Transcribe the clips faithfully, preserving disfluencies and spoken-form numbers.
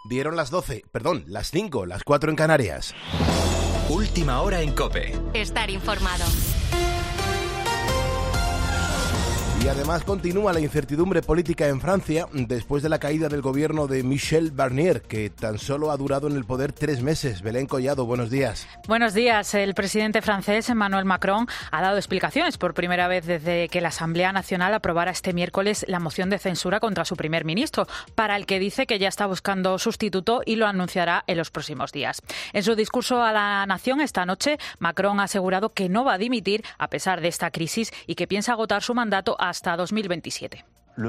Dieron las doce, perdón, las cinco, las cuatro en Canarias. Última hora en COPE. Estar informado. Y además continúa la incertidumbre política en Francia después de la caída del gobierno de Michel Barnier, que tan solo ha durado en el poder tres meses. Belén Collado, buenos días. Buenos días. El presidente francés, Emmanuel Macron, ha dado explicaciones por primera vez desde que la Asamblea Nacional aprobara este miércoles la moción de censura contra su primer ministro, para el que dice que ya está buscando sustituto y lo anunciará en los próximos días. En su discurso a la nación esta noche, Macron ha asegurado que no va a dimitir a pesar de esta crisis y que piensa agotar su mandato hasta dos mil veintisiete.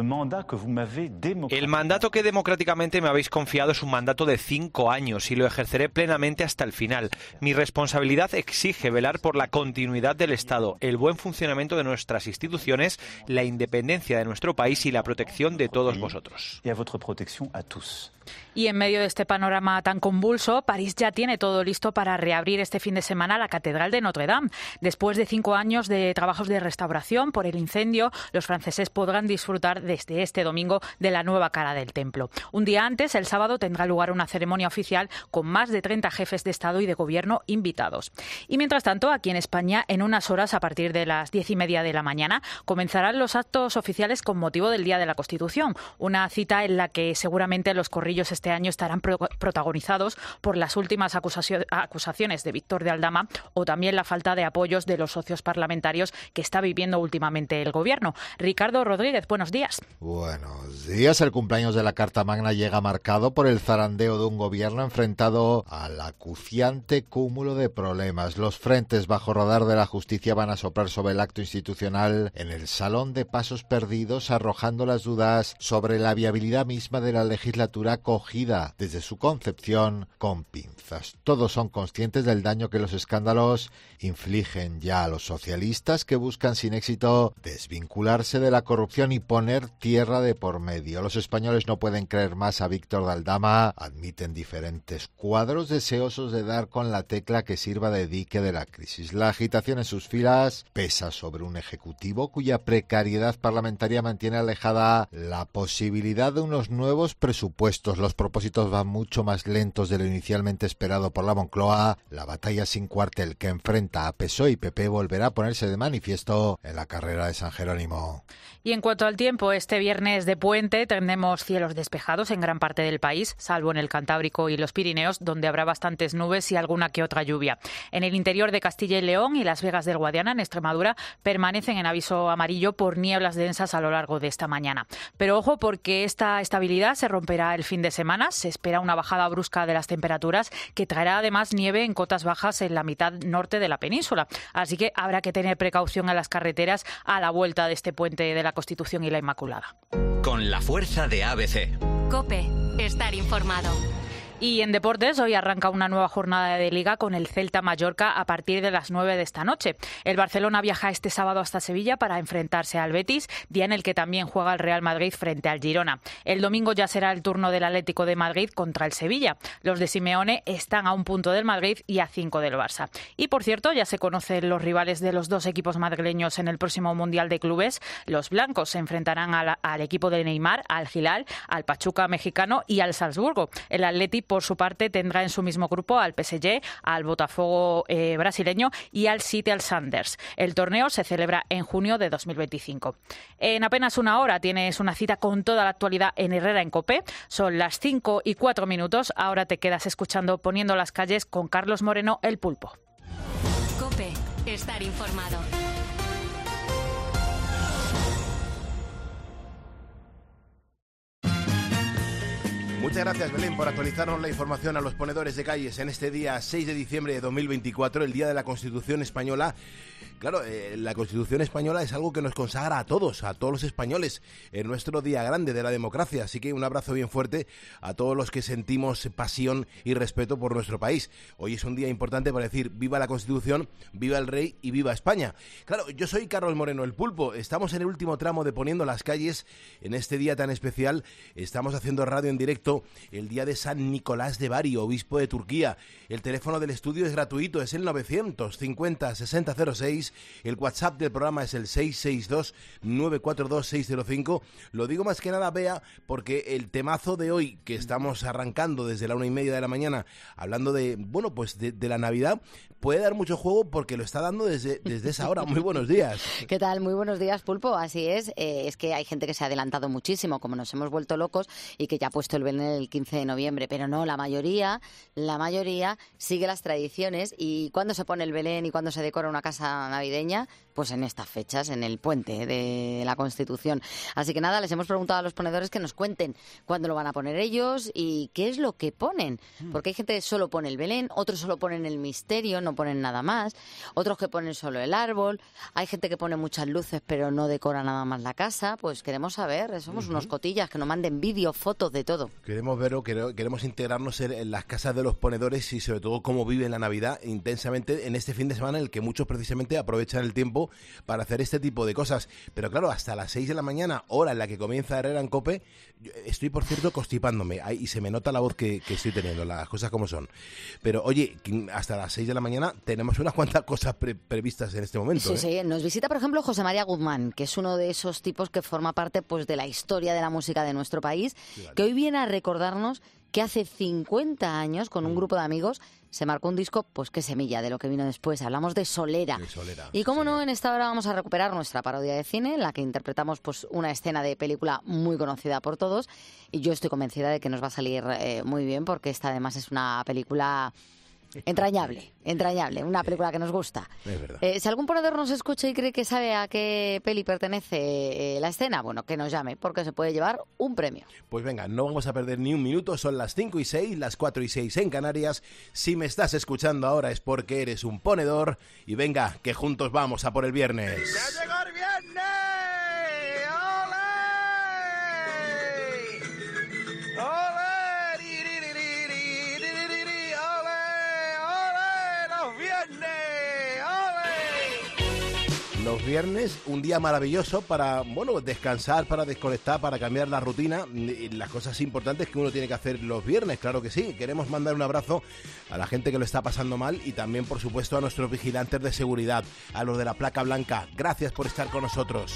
El mandato que democráticamente me habéis confiado es un mandato de cinco años y lo ejerceré plenamente hasta el final. Mi responsabilidad exige velar por la continuidad del Estado, el buen funcionamiento de nuestras instituciones, la independencia de nuestro país y la protección de todos vosotros. Y en medio de este panorama tan convulso, París ya tiene todo listo para reabrir este fin de semana la Catedral de Notre Dame. Después de cinco años de trabajos de restauración por el incendio, los franceses podrán disfrutar desde este domingo de la nueva cara del templo. Un día antes, el sábado, tendrá lugar una ceremonia oficial con más de treinta jefes de Estado y de Gobierno invitados. Y mientras tanto, aquí en España, en unas horas, a partir de las diez y media de la mañana, comenzarán los actos oficiales con motivo del Día de la Constitución. Una cita en la que seguramente los corrillos este año estarán pro- protagonizados por las últimas acusacio- acusaciones de Víctor de Aldama o también la falta de apoyos de los socios parlamentarios que está viviendo últimamente el Gobierno. Ricardo Rodríguez, buenos días. Buenos días. El cumpleaños de la Carta Magna llega marcado por el zarandeo de un gobierno enfrentado al acuciante cúmulo de problemas. Los frentes bajo radar de la justicia van a soplar sobre el acto institucional en el Salón de Pasos Perdidos, arrojando las dudas sobre la viabilidad misma de la legislatura cogida desde su concepción con pinzas. Todos son conscientes del daño que los escándalos infligen ya a los socialistas, que buscan sin éxito desvincularse de la corrupción y poner tierra de por medio. Los españoles no pueden creer más a Víctor de Aldama, admiten diferentes cuadros deseosos de dar con la tecla que sirva de dique de la crisis. La agitación en sus filas pesa sobre un ejecutivo cuya precariedad parlamentaria mantiene alejada la posibilidad de unos nuevos presupuestos. Los propósitos van mucho más lentos de lo inicialmente esperado por la Moncloa. La batalla sin cuartel que enfrenta a P S O E y P P volverá a ponerse de manifiesto en la carrera de San Jerónimo. Y en cuanto al tiempo, este viernes de puente tendremos cielos despejados en gran parte del país, salvo en el Cantábrico y los Pirineos, donde habrá bastantes nubes y alguna que otra lluvia. En el interior de Castilla y León y Las Vegas del Guadiana, en Extremadura, permanecen en aviso amarillo por nieblas densas a lo largo de esta mañana. Pero ojo, porque esta estabilidad se romperá el fin de semana. Se espera una bajada brusca de las temperaturas que traerá además nieve en cotas bajas en la mitad norte de la península. Así que habrá que tener precaución en las carreteras a la vuelta de este puente de la Constitución y la Inmaculada. Con la fuerza de A B C. COPE. Estar informado. Y en deportes, hoy arranca una nueva jornada de Liga con el Celta Mallorca a partir de las nueve de esta noche. El Barcelona viaja este sábado hasta Sevilla para enfrentarse al Betis, día en el que también juega el Real Madrid frente al Girona. El domingo ya será el turno del Atlético de Madrid contra el Sevilla. Los de Simeone están a un punto del Madrid y a cinco del Barça. Y por cierto, ya se conocen los rivales de los dos equipos madrileños en el próximo Mundial de Clubes. Los blancos se enfrentarán al, al equipo de Neymar, al Hilal, al Pachuca mexicano y al Salzburgo. El Atleti, por su parte, tendrá en su mismo grupo al P S G, al Botafogo eh, brasileño y al Seattle Sounders. El torneo se celebra en junio de dos mil veinticinco. En apenas una hora tienes una cita con toda la actualidad en Herrera en COPE. Son las cinco y cuatro minutos. Ahora te quedas escuchando Poniendo las calles con Carlos Moreno, el Pulpo. COPE. Estar informado. Muchas gracias, Belén, por actualizarnos la información a los ponedores de calles en este día seis de diciembre de dos mil veinticuatro, el Día de la Constitución Española. Claro, eh, la Constitución Española es algo que nos consagra a todos, a todos los españoles, en nuestro día grande de la democracia. Así que un abrazo bien fuerte a todos los que sentimos pasión y respeto por nuestro país. Hoy es un día importante para decir viva la Constitución, viva el Rey y viva España. Claro, yo soy Carlos Moreno, el Pulpo. Estamos en el último tramo de Poniendo las calles. En este día tan especial estamos haciendo radio en directo el día de San Nicolás de Bari, obispo de Turquía. El teléfono del estudio es gratuito, es el novecientos cincuenta sesenta cero seis queráis. El WhatsApp del programa es el seis seis dos, nueve cuatro dos, seis cero cinco. Lo digo más que nada, Bea, porque el temazo de hoy, que estamos arrancando desde la una y media de la mañana, hablando de, bueno, pues de, de la Navidad, puede dar mucho juego porque lo está dando desde, desde esa hora. Muy buenos días. ¿Qué tal? Muy buenos días, Pulpo. Así es. Eh, es que hay gente que se ha adelantado muchísimo, como nos hemos vuelto locos, y que ya ha puesto el Belén el quince de noviembre. Pero no, la mayoría, la mayoría sigue las tradiciones. ¿Y cuándo se pone el Belén y cuándo se decora una casa navideña? Pues en estas fechas, en el puente de la Constitución. Así que nada, les hemos preguntado a los ponedores que nos cuenten cuándo lo van a poner ellos y qué es lo que ponen. Porque hay gente que solo pone el Belén, otros solo ponen el misterio, no ponen nada más, otros que ponen solo el árbol, hay gente que pone muchas luces pero no decora nada más la casa. Pues queremos saber, somos uh-huh. unos cotillas, que nos manden vídeos, fotos, de todo. Queremos verlo, queremos integrarnos en, en las casas de los ponedores y sobre todo cómo viven la Navidad intensamente en este fin de semana en el que muchos precisamente aprovechan el tiempo para hacer este tipo de cosas. Pero claro, hasta las seis de la mañana, hora en la que comienza Herrera en COPE, estoy por cierto constipándome y se me nota la voz que, que estoy teniendo, las cosas como son. Pero oye, hasta las seis de la mañana tenemos unas cuantas cosas pre- previstas en este momento. Sí, ¿eh? sí, nos visita por ejemplo José María Guzmán, que es uno de esos tipos que forma parte pues de la historia de la música de nuestro país, sí, vale. que hoy viene a recordarnos que hace cincuenta años, con un grupo de amigos, se marcó un disco, pues qué semilla de lo que vino después. Hablamos de Solera. De Solera y cómo sí. no, en esta hora vamos a recuperar nuestra parodia de cine, en la que interpretamos pues una escena de película muy conocida por todos. Y yo estoy convencida de que nos va a salir eh, muy bien, porque esta además es una película entrañable, entrañable, una película que nos gusta. Es verdad. Eh, si algún ponedor nos escucha y cree que sabe a qué peli pertenece eh, la escena, bueno, que nos llame, porque se puede llevar un premio. Pues venga, no vamos a perder ni un minuto, son las cinco y seis, las cuatro y seis en Canarias. Si me estás escuchando ahora es porque eres un ponedor y venga, que juntos vamos a por el viernes. ¡Ya llegó el viernes! ¡Ole! ¡Ole! Los viernes, un día maravilloso para, bueno, descansar, para desconectar, para cambiar la rutina, las cosas importantes que uno tiene que hacer los viernes, claro que sí. Queremos mandar un abrazo a la gente que lo está pasando mal y también, por supuesto, a nuestros vigilantes de seguridad, a los de la placa blanca. Gracias por estar con nosotros.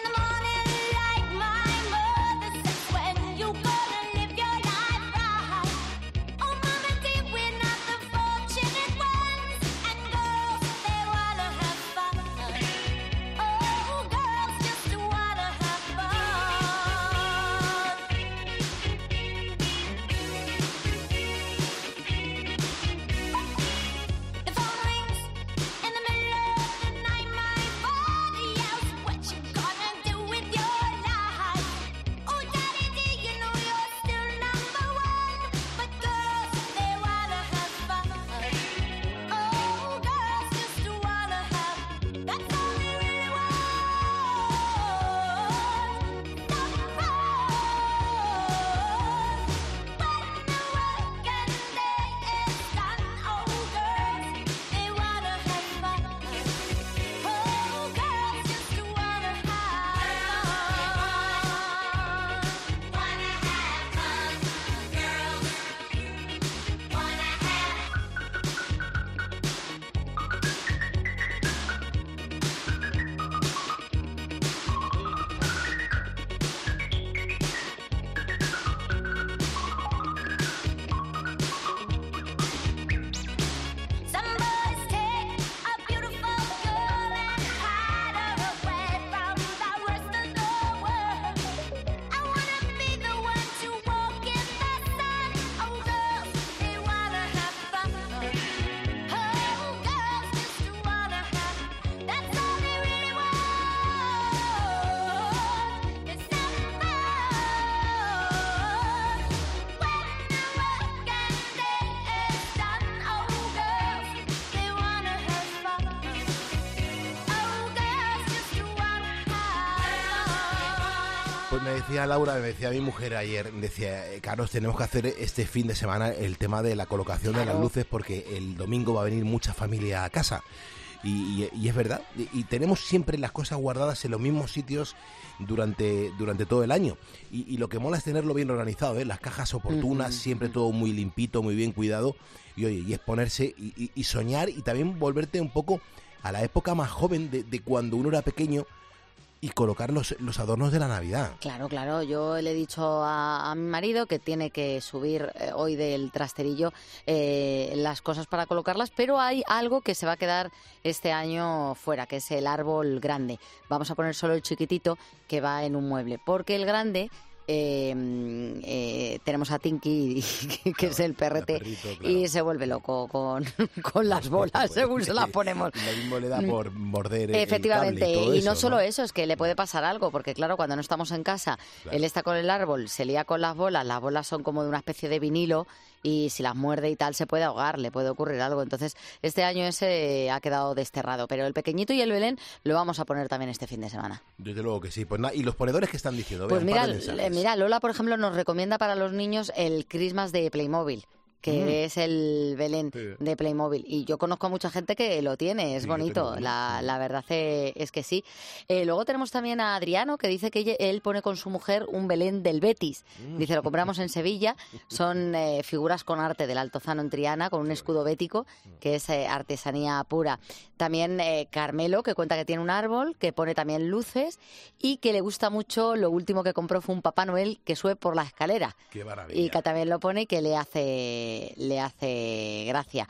Pues me decía Laura, me decía mi mujer ayer, decía, Carlos, tenemos que hacer este fin de semana el tema de la colocación de las luces porque el domingo va a venir mucha familia a casa. Y, y, y es verdad, y, y tenemos siempre las cosas guardadas en los mismos sitios durante, durante todo el año. Y, y lo que mola es tenerlo bien organizado, ¿eh? Las cajas oportunas, uh-huh. siempre todo muy limpito, muy bien cuidado. Y oye, y es ponerse y, y, y soñar y también volverte un poco a la época más joven de, de cuando uno era pequeño y colocar los, los adornos de la Navidad. Claro, claro. Yo le he dicho a, a mi marido que tiene que subir eh, hoy del trasterillo eh, las cosas para colocarlas, pero hay algo que se va a quedar este año fuera, que es el árbol grande. Vamos a poner solo el chiquitito que va en un mueble, porque el grande... Eh, eh, tenemos a Tinky, que claro, es el perrete, perrito, claro. Y se vuelve loco con, con las bolas según se las ponemos. Y lo mismo le da por morder Efectivamente, el cable y, todo y eso, no solo ¿no? eso, es que le puede pasar algo, porque claro, cuando no estamos en casa, claro. Él está con el árbol, se lía con las bolas, las bolas son como de una especie de vinilo, y si las muerde y tal se puede ahogar, le puede ocurrir algo. Entonces, este año ese ha quedado desterrado, pero el pequeñito y el Belén lo vamos a poner también este fin de semana. Desde luego que sí. Pues nada, ¿y los ponedores qué están diciendo? Pues Vean, mira, mira, Lola, por ejemplo, nos recomienda para los niños el Christmas de Playmobil, que mm. es el Belén sí. de Playmobil. Y yo conozco a mucha gente que lo tiene, es sí, bonito, la, la verdad es que sí. Eh, luego tenemos también a Adriano, que dice que él pone con su mujer un Belén del Betis. Mm. Dice, lo compramos en Sevilla, son eh, figuras con arte del Altozano en Triana, con un escudo bético, que es eh, artesanía pura. También eh, Carmelo, que cuenta que tiene un árbol, que pone también luces, y que le gusta mucho, lo último que compró fue un Papá Noel que sube por la escalera. ¡Qué maravilla! Y que también lo pone y que le hace... le hace gracia.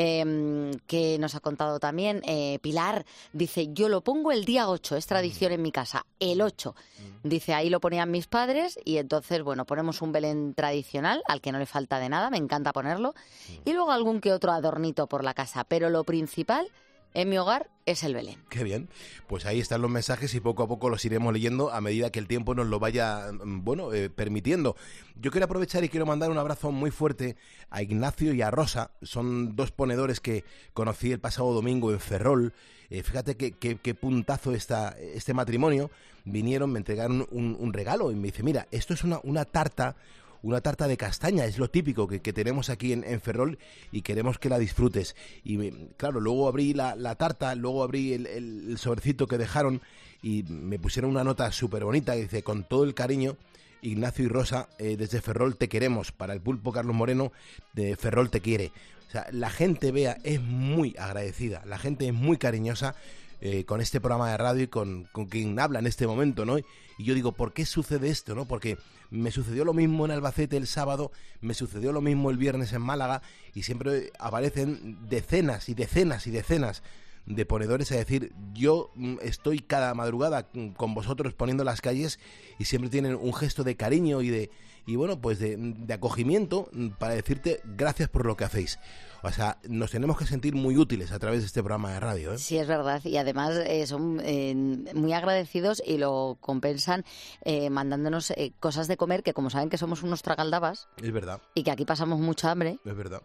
Eh, que nos ha contado también eh, Pilar, dice, yo lo pongo el día ocho, es tradición mm. en mi casa, el ocho. Mm. Dice, ahí lo ponían mis padres y entonces, bueno, ponemos un Belén tradicional al que no le falta de nada, me encanta ponerlo, mm. y luego algún que otro adornito por la casa, pero lo principal en mi hogar es el Belén. Qué bien. Pues ahí están los mensajes y poco a poco los iremos leyendo a medida que el tiempo nos lo vaya, bueno, eh, permitiendo. Yo quiero aprovechar y quiero mandar un abrazo muy fuerte a Ignacio y a Rosa. Son dos ponedores que conocí el pasado domingo en Ferrol. Eh, fíjate qué que, que puntazo está este matrimonio. Vinieron, me entregaron un, un regalo y me dice, mira, esto es una, una tarta... Una tarta de castaña, es lo típico que, que tenemos aquí en, en Ferrol y queremos que la disfrutes. Y claro, luego abrí la, la tarta, luego abrí el, el, el sobrecito que dejaron y me pusieron una nota súper bonita que dice, con todo el cariño, Ignacio y Rosa, eh, desde Ferrol te queremos. Para el pulpo Carlos Moreno, de Ferrol te quiere. O sea, la gente, Bea, es muy agradecida, la gente es muy cariñosa eh, con este programa de radio y con, con quien habla en este momento, ¿no? Y yo digo, ¿por qué sucede esto, no? Porque me sucedió lo mismo en Albacete el sábado, me sucedió lo mismo el viernes en Málaga y siempre aparecen decenas y decenas y decenas de ponedores a decir, yo estoy cada madrugada con vosotros poniendo las calles y siempre tienen un gesto de cariño y de y bueno, pues de, de acogimiento para decirte gracias por lo que hacéis. O sea, nos tenemos que sentir muy útiles a través de este programa de radio, ¿eh? Sí, es verdad. Y además eh, son eh, muy agradecidos y lo compensan eh, mandándonos eh, cosas de comer que, como saben que somos unos tragaldabas... Es verdad. Y que aquí pasamos mucha hambre... Es verdad.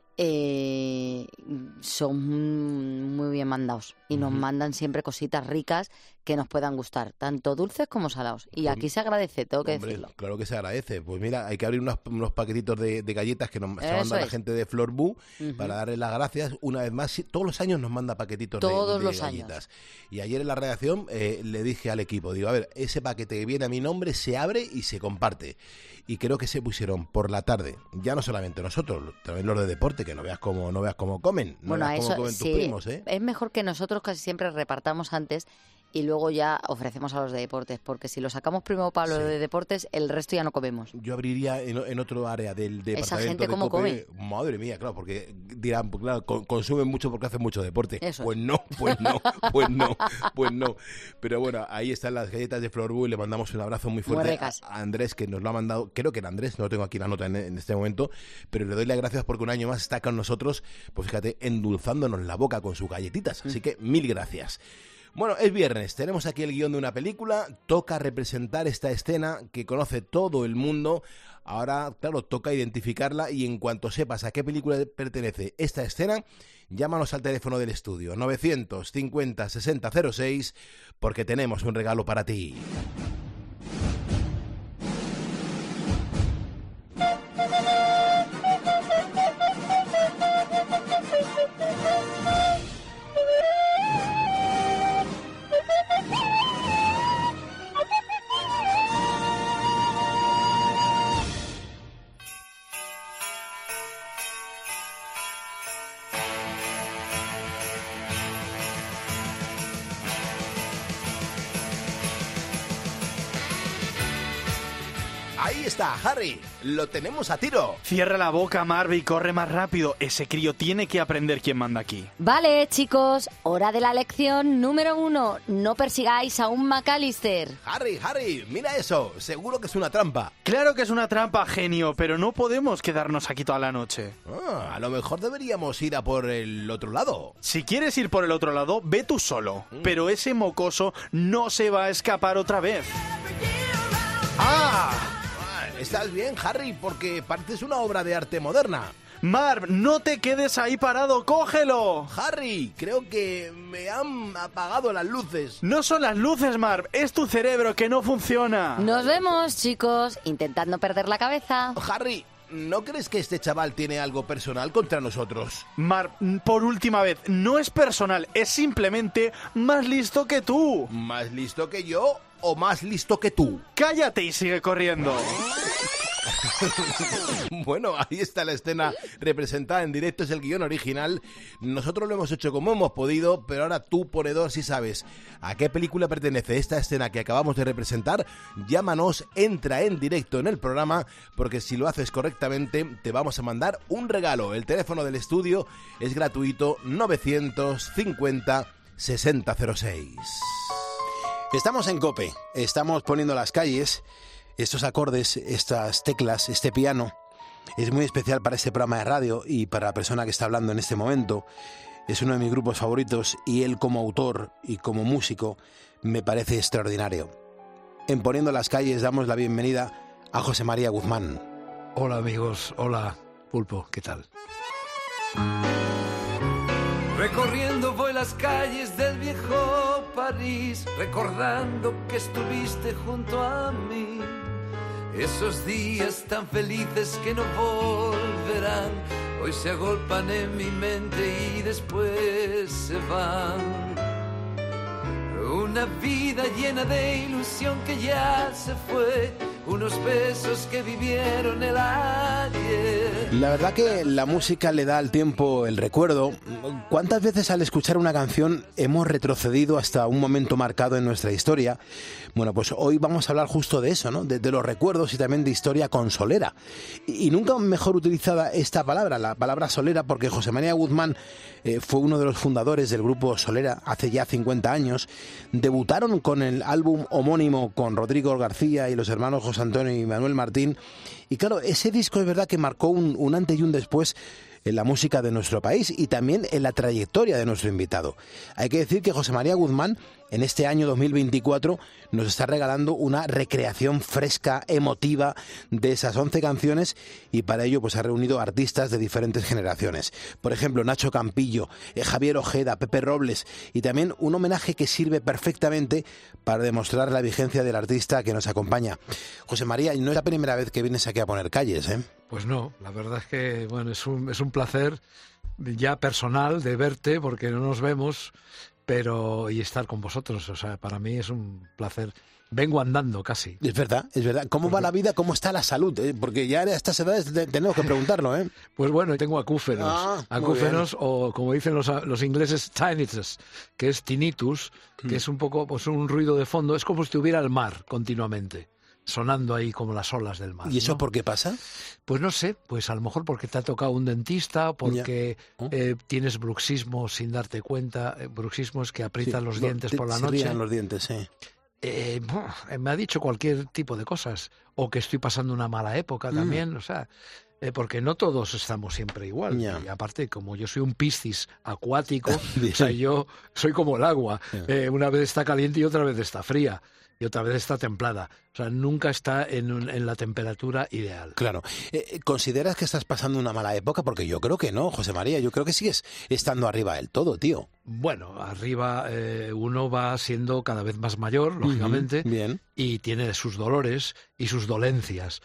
Eh, son muy bien mandados. Y nos uh-huh. mandan siempre cositas ricas que nos puedan gustar, tanto dulces como salados. Y aquí se agradece, tengo que Hombre, decirlo. Claro que se agradece. Pues mira, hay que abrir unos, unos paquetitos de, de galletas que nos Eso manda es. la gente de Florbú uh-huh. para darle las gracias. Una vez más, todos los años nos manda paquetitos todos de, de los galletas. Años. Y ayer en la redacción eh, le dije al equipo, digo, a ver, ese paquete que viene a mi nombre se abre y se comparte. Y creo que se pusieron por la tarde, ya no solamente nosotros, también los de deporte, que no veas cómo, no veas cómo comen, no bueno, veas eso, cómo comen sí, tus primos, ¿eh? Es mejor que nosotros casi siempre repartamos antes y luego ya ofrecemos a los de deportes, porque si lo sacamos primero para los sí. de deportes, el resto ya no comemos. Yo abriría en, en otro área del departamento. Esa gente de cómo Cope, come. Madre mía, claro, porque dirán, pues claro, con, consumen mucho porque hacen mucho deporte. Eso. Pues no, pues no, pues no, pues no. Pero bueno, ahí están las galletas de Florbú y le mandamos un abrazo muy fuerte muy ricas. a Andrés, que nos lo ha mandado, creo que era Andrés, no tengo aquí la nota en, en este momento, pero le doy las gracias porque un año más está con nosotros, pues fíjate, endulzándonos la boca con sus galletitas. Así que mil gracias. Bueno, es viernes, tenemos aquí el guión de una película, toca representar esta escena que conoce todo el mundo. Ahora, claro, toca identificarla y en cuanto sepas a qué película pertenece esta escena, llámanos al teléfono del estudio novecientos cincuenta sesenta cero seis porque tenemos un regalo para ti. Ahí está, Harry. Lo tenemos a tiro. Cierra la boca, Marv, y corre más rápido. Ese crío tiene que aprender quién manda aquí. Vale, chicos, hora de la lección número uno. No persigáis a un McAllister. Harry, Harry, mira eso. Seguro que es una trampa. Claro que es una trampa, genio, pero no podemos quedarnos aquí toda la noche. Ah, a lo mejor deberíamos ir a por el otro lado. Si quieres ir por el otro lado, ve tú solo. Mm. Pero ese mocoso no se va a escapar otra vez. ¡Ah! ¿Estás bien, Harry? Porque pareces una obra de arte moderna. Marv, no te quedes ahí parado, ¡cógelo! Harry, creo que me han apagado las luces. No son las luces, Marv, es tu cerebro que no funciona. Nos vemos, chicos. Intentad no perder la cabeza. Harry, ¿no crees que este chaval tiene algo personal contra nosotros? Marv, por última vez, no es personal, es simplemente más listo que tú. ¿Más listo que yo o más listo que tú? Cállate y sigue corriendo. Bueno, ahí está la escena representada en directo, es el guión original. Nosotros lo hemos hecho como hemos podido, pero ahora tú, ponedor, si sabes a qué película pertenece esta escena que acabamos de representar, llámanos, entra en directo en el programa, porque si lo haces correctamente te vamos a mandar un regalo. El teléfono del estudio es gratuito, novecientos cincuenta sesenta cero seis. Estamos en COPE, estamos poniendo las calles. Estos acordes, estas teclas, este piano, es muy especial para este programa de radio y para la persona que está hablando en este momento. Es uno de mis grupos favoritos y él como autor y como músico me parece extraordinario. En Poniendo las calles damos la bienvenida a José María Guzmán. Hola amigos, hola Pulpo, ¿qué tal? Recorriendo voy las calles del viejo París, recordando que estuviste junto a mí. Esos días tan felices que no volverán, hoy se agolpan en mi mente y después se van. Una vida llena de ilusión que ya se fue, unos besos que vivieron el ayer. La verdad que la música le da al tiempo el recuerdo. ¿Cuántas veces al escuchar una canción hemos retrocedido hasta un momento marcado en nuestra historia? Bueno, pues hoy vamos a hablar justo de eso, ¿no? De, de los recuerdos y también de historia consolera. Y, y nunca mejor utilizada esta palabra, la palabra solera, porque José María Guzmán eh, fue uno de los fundadores del grupo Solera hace ya cincuenta años. Debutaron con el álbum homónimo con Rodrigo García y los hermanos José Antonio y Manuel Martín. Y claro, ese disco es verdad que marcó un, un antes y un después en la música de nuestro país y también en la trayectoria de nuestro invitado. Hay que decir que José María Guzmán en este año dos mil veinticuatro nos está regalando una recreación fresca, emotiva de esas once canciones y para ello pues ha reunido artistas de diferentes generaciones. Por ejemplo, Nacho Campillo, eh, Javier Ojeda, Pepe Robles y también un homenaje que sirve perfectamente para demostrar la vigencia del artista que nos acompaña. José María, no es la primera vez que vienes aquí a poner calles, ¿eh? Pues no, la verdad es que bueno, es un, es un placer ya personal de verte porque no nos vemos, pero y estar con vosotros, o sea, para mí es un placer. Vengo andando casi. Es verdad, es verdad. ¿Cómo va la vida? ¿Cómo está la salud? ¿Eh? Porque ya a estas edades tenemos que preguntarlo, ¿eh? Pues bueno, tengo acúfenos. Ah, acúfenos o como dicen los, los ingleses, tinnitus, que es tinnitus, mm. que es un poco pues un ruido de fondo. Es como si estuviera el mar continuamente, sonando ahí como las olas del mar. ¿Y eso ¿no? por qué pasa? Pues no sé, pues a lo mejor porque te ha tocado un dentista, porque ¿Oh? eh, tienes bruxismo sin darte cuenta. Eh, bruxismo es que aprietas sí, los no, dientes te, por la se noche. los dientes, sí. Eh, me ha dicho cualquier tipo de cosas, o que estoy pasando una mala época también, mm. o sea, eh, porque no todos estamos siempre igual. Yeah. Y aparte, como yo soy un piscis acuático, o sea, yo soy como el agua, yeah. eh, una vez está caliente y otra vez está fría. Y otra vez está templada. O sea, nunca está en, un, en la temperatura ideal. Claro. Eh, ¿Consideras que estás pasando una mala época? Porque yo creo que no, José María. Yo creo que sigues estando arriba del todo, tío. Bueno, arriba eh, uno va siendo cada vez más mayor, lógicamente. Uh-huh. Bien. Y tiene sus dolores y sus dolencias.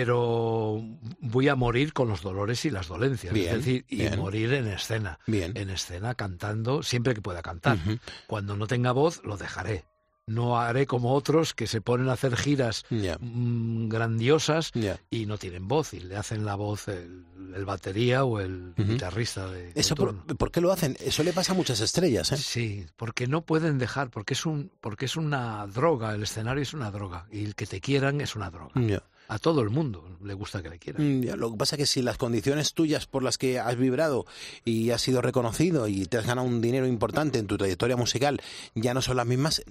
Pero voy a morir con los dolores y las dolencias. Bien, es decir, y bien. morir en escena. Bien. En escena, cantando, siempre que pueda cantar. Uh-huh. Cuando no tenga voz, lo dejaré. No haré como otros que se ponen a hacer giras yeah. mmm, grandiosas yeah. y no tienen voz y le hacen la voz, el, el, el batería o el uh-huh. guitarrista de, ¿Eso de por, por qué lo hacen? Eso le pasa a muchas estrellas, ¿eh? Sí, porque no pueden dejar, porque es un porque es una droga, el escenario es una droga, y el que te quieran es una droga. Yeah. A todo el mundo le gusta que le quieran. Yeah, lo que pasa es que si las condiciones tuyas por las que has vibrado y has sido reconocido y te has ganado un dinero importante en tu trayectoria musical ya no son las mismas,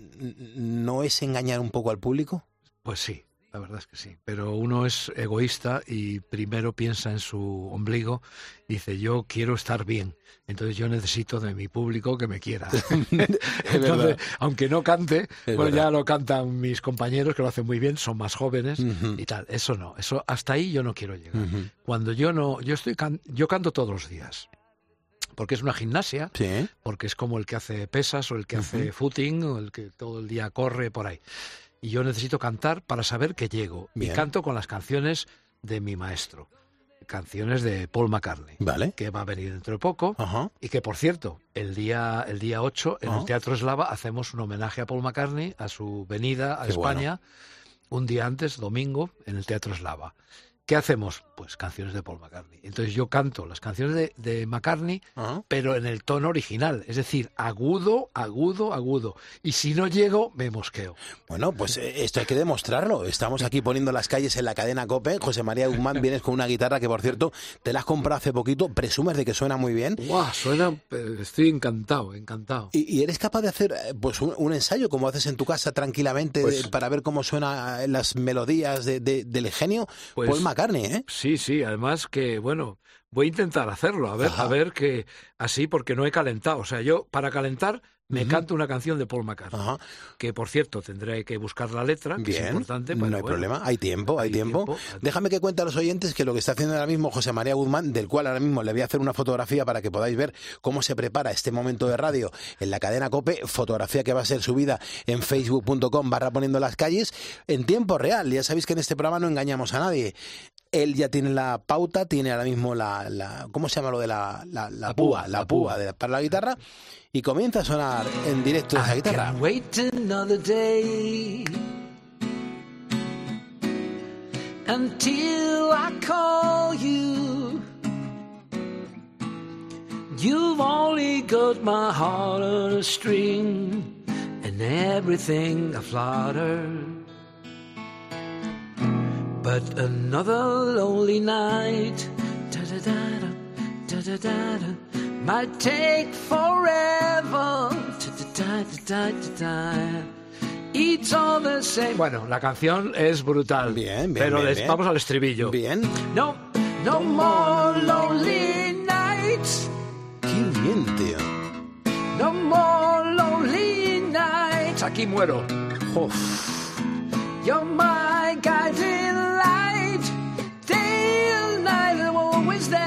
¿no es engañar un poco al público? Pues sí. La verdad es que sí, pero uno es egoísta y primero piensa en su ombligo, dice yo quiero estar bien, entonces yo necesito de mi público que me quiera. Entonces, aunque no cante, es pues verdad. Ya lo cantan mis compañeros que lo hacen muy bien, son más jóvenes uh-huh. y tal. Eso no, eso hasta ahí yo no quiero llegar. Uh-huh. Cuando yo no, yo estoy can, yo canto todos los días. Porque es una gimnasia, sí. porque es como el que hace pesas o el que uh-huh. hace footing o el que todo el día corre por ahí. Y yo necesito cantar para saber que llego. Bien. Y canto con las canciones de mi maestro. Canciones de Paul McCartney. Vale. Que va a venir dentro de poco. Uh-huh. Y que, por cierto, el día, el día ocho en uh-huh. el Teatro Eslava hacemos un homenaje a Paul McCartney, a su venida a Qué España, bueno. un día antes, domingo, en el Teatro Eslava. ¿Qué hacemos? Pues canciones de Paul McCartney. Entonces yo canto las canciones de, de McCartney, uh-huh. pero en el tono original. Es decir, agudo, agudo, agudo. Y si no llego, me mosqueo. Bueno, pues esto hay que demostrarlo. Estamos aquí poniendo las calles en la cadena COPE. José María Guzmán, vienes con una guitarra que, por cierto, te la has comprado hace poquito. ¿Presumes de que suena muy bien? ¡Guau! Suena... Estoy encantado, encantado. ¿Y, y eres capaz de hacer pues un, un ensayo, como haces en tu casa tranquilamente, pues, de, para ver cómo suenan las melodías de, de, del genio pues, Paul McCartney, ¿eh? Sí, sí. Además que, bueno, voy a intentar hacerlo. A ver, Ajá. a ver que así, porque no he calentado. O sea, yo para calentar me uh-huh. canto una canción de Paul McCartney. Ajá. Que, por cierto, tendré que buscar la letra, que Bien, es importante. Pero, no hay bueno, problema, hay tiempo, hay, hay tiempo. tiempo. Déjame que cuente a los oyentes que lo que está haciendo ahora mismo José María Guzmán, del cual ahora mismo le voy a hacer una fotografía para que podáis ver cómo se prepara este momento de radio en la cadena COPE, fotografía que va a ser subida en facebook punto com barra poniendo las calles, en tiempo real. Ya sabéis que en este programa no engañamos a nadie. Él ya tiene la pauta, tiene ahora mismo la... la ¿cómo se llama lo de la, la, la, la púa? La, la púa, púa de, para la guitarra. Y comienza a sonar en directo esa guitarra. I wait another day until I call you. You've only got my heart on a string and everything aflutter. But another lonely night, da-da-da-da, da-da-da-da, might take forever, da-da-da-da-da-da. It's all the same. Bueno, la canción es brutal. Bien, bien, Pero bien, les, bien. vamos al estribillo. Bien. No, no more lonely nights. Qué bien, tío. No more lonely nights. Aquí muero. Uf. You're my guiding light, day and night, I'm always there.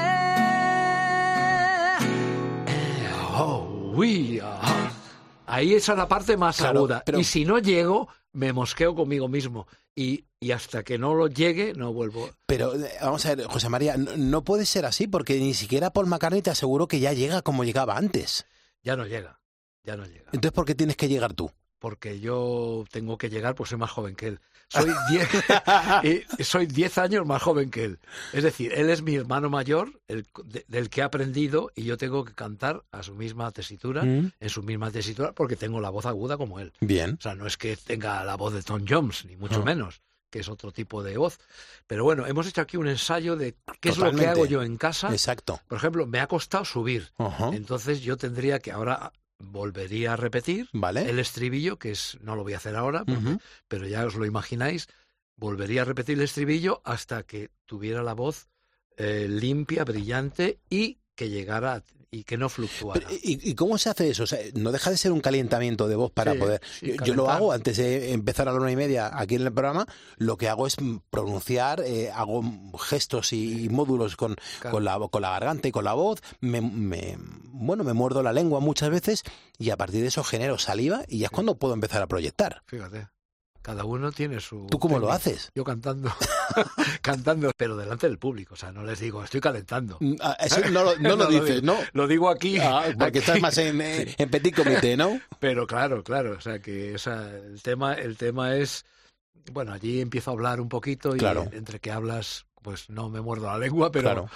Oh, we are. Ahí esa es la parte más Claro, aguda. pero- Y si no llego, me mosqueo conmigo mismo. Y, y hasta que no lo llegue, no vuelvo. Pero eh, vamos a ver, José María, no, no puede ser así porque ni siquiera Paul McCartney te aseguró que ya llega como llegaba antes. Ya no llega. Ya no llega. Entonces, ¿por qué tienes que llegar tú? Porque yo tengo que llegar, pues soy más joven que él. Soy diez, y soy diez años más joven que él. Es decir, él es mi hermano mayor, el, de, del que he aprendido, y yo tengo que cantar a su misma tesitura, Mm. en su misma tesitura, porque tengo la voz aguda como él. Bien. O sea, no es que tenga la voz de Tom Jones, ni mucho Ah. menos, que es otro tipo de voz. Pero bueno, hemos hecho aquí un ensayo de qué es lo Totalmente. que hago yo en casa. Exacto. Por ejemplo, me ha costado subir. Ajá. Entonces yo tendría que ahora volvería a repetir Vale. el estribillo, que es no lo voy a hacer ahora, porque- Ujú. pero ya os lo imagináis, volvería a repetir el estribillo hasta que tuviera la voz eh, limpia, brillante y que llegara y que no fluctuara. Pero, ¿y, ¿Y cómo se hace eso? O sea, no deja de ser un calentamiento de voz para Sí, poder... sí, yo, yo calentar. lo hago antes de empezar a la una y media aquí en el programa, lo que hago es mm, pronunciar, eh, hago gestos y, y módulos con, Claro. con, la, con la garganta y con la voz, me, me- bueno, me muerdo la lengua muchas veces y a partir de eso genero saliva y ya es cuando puedo empezar a proyectar. Fíjate, cada uno tiene su... ¿Tú cómo lo técnica. haces? Yo cantando, cantando, pero delante del público, o sea, no les digo, estoy calentando. Mm, ah, Eso no lo, no lo dices, digo, ¿no? Lo digo aquí. Ah, porque aquí. estás más en, en, Sí. en petit comité, ¿no? Pero claro, claro, o sea que o sea, el tema, el tema es, bueno, allí empiezo a hablar un poquito y Claro. entre que hablas, pues no me muerdo la lengua, pero, Claro.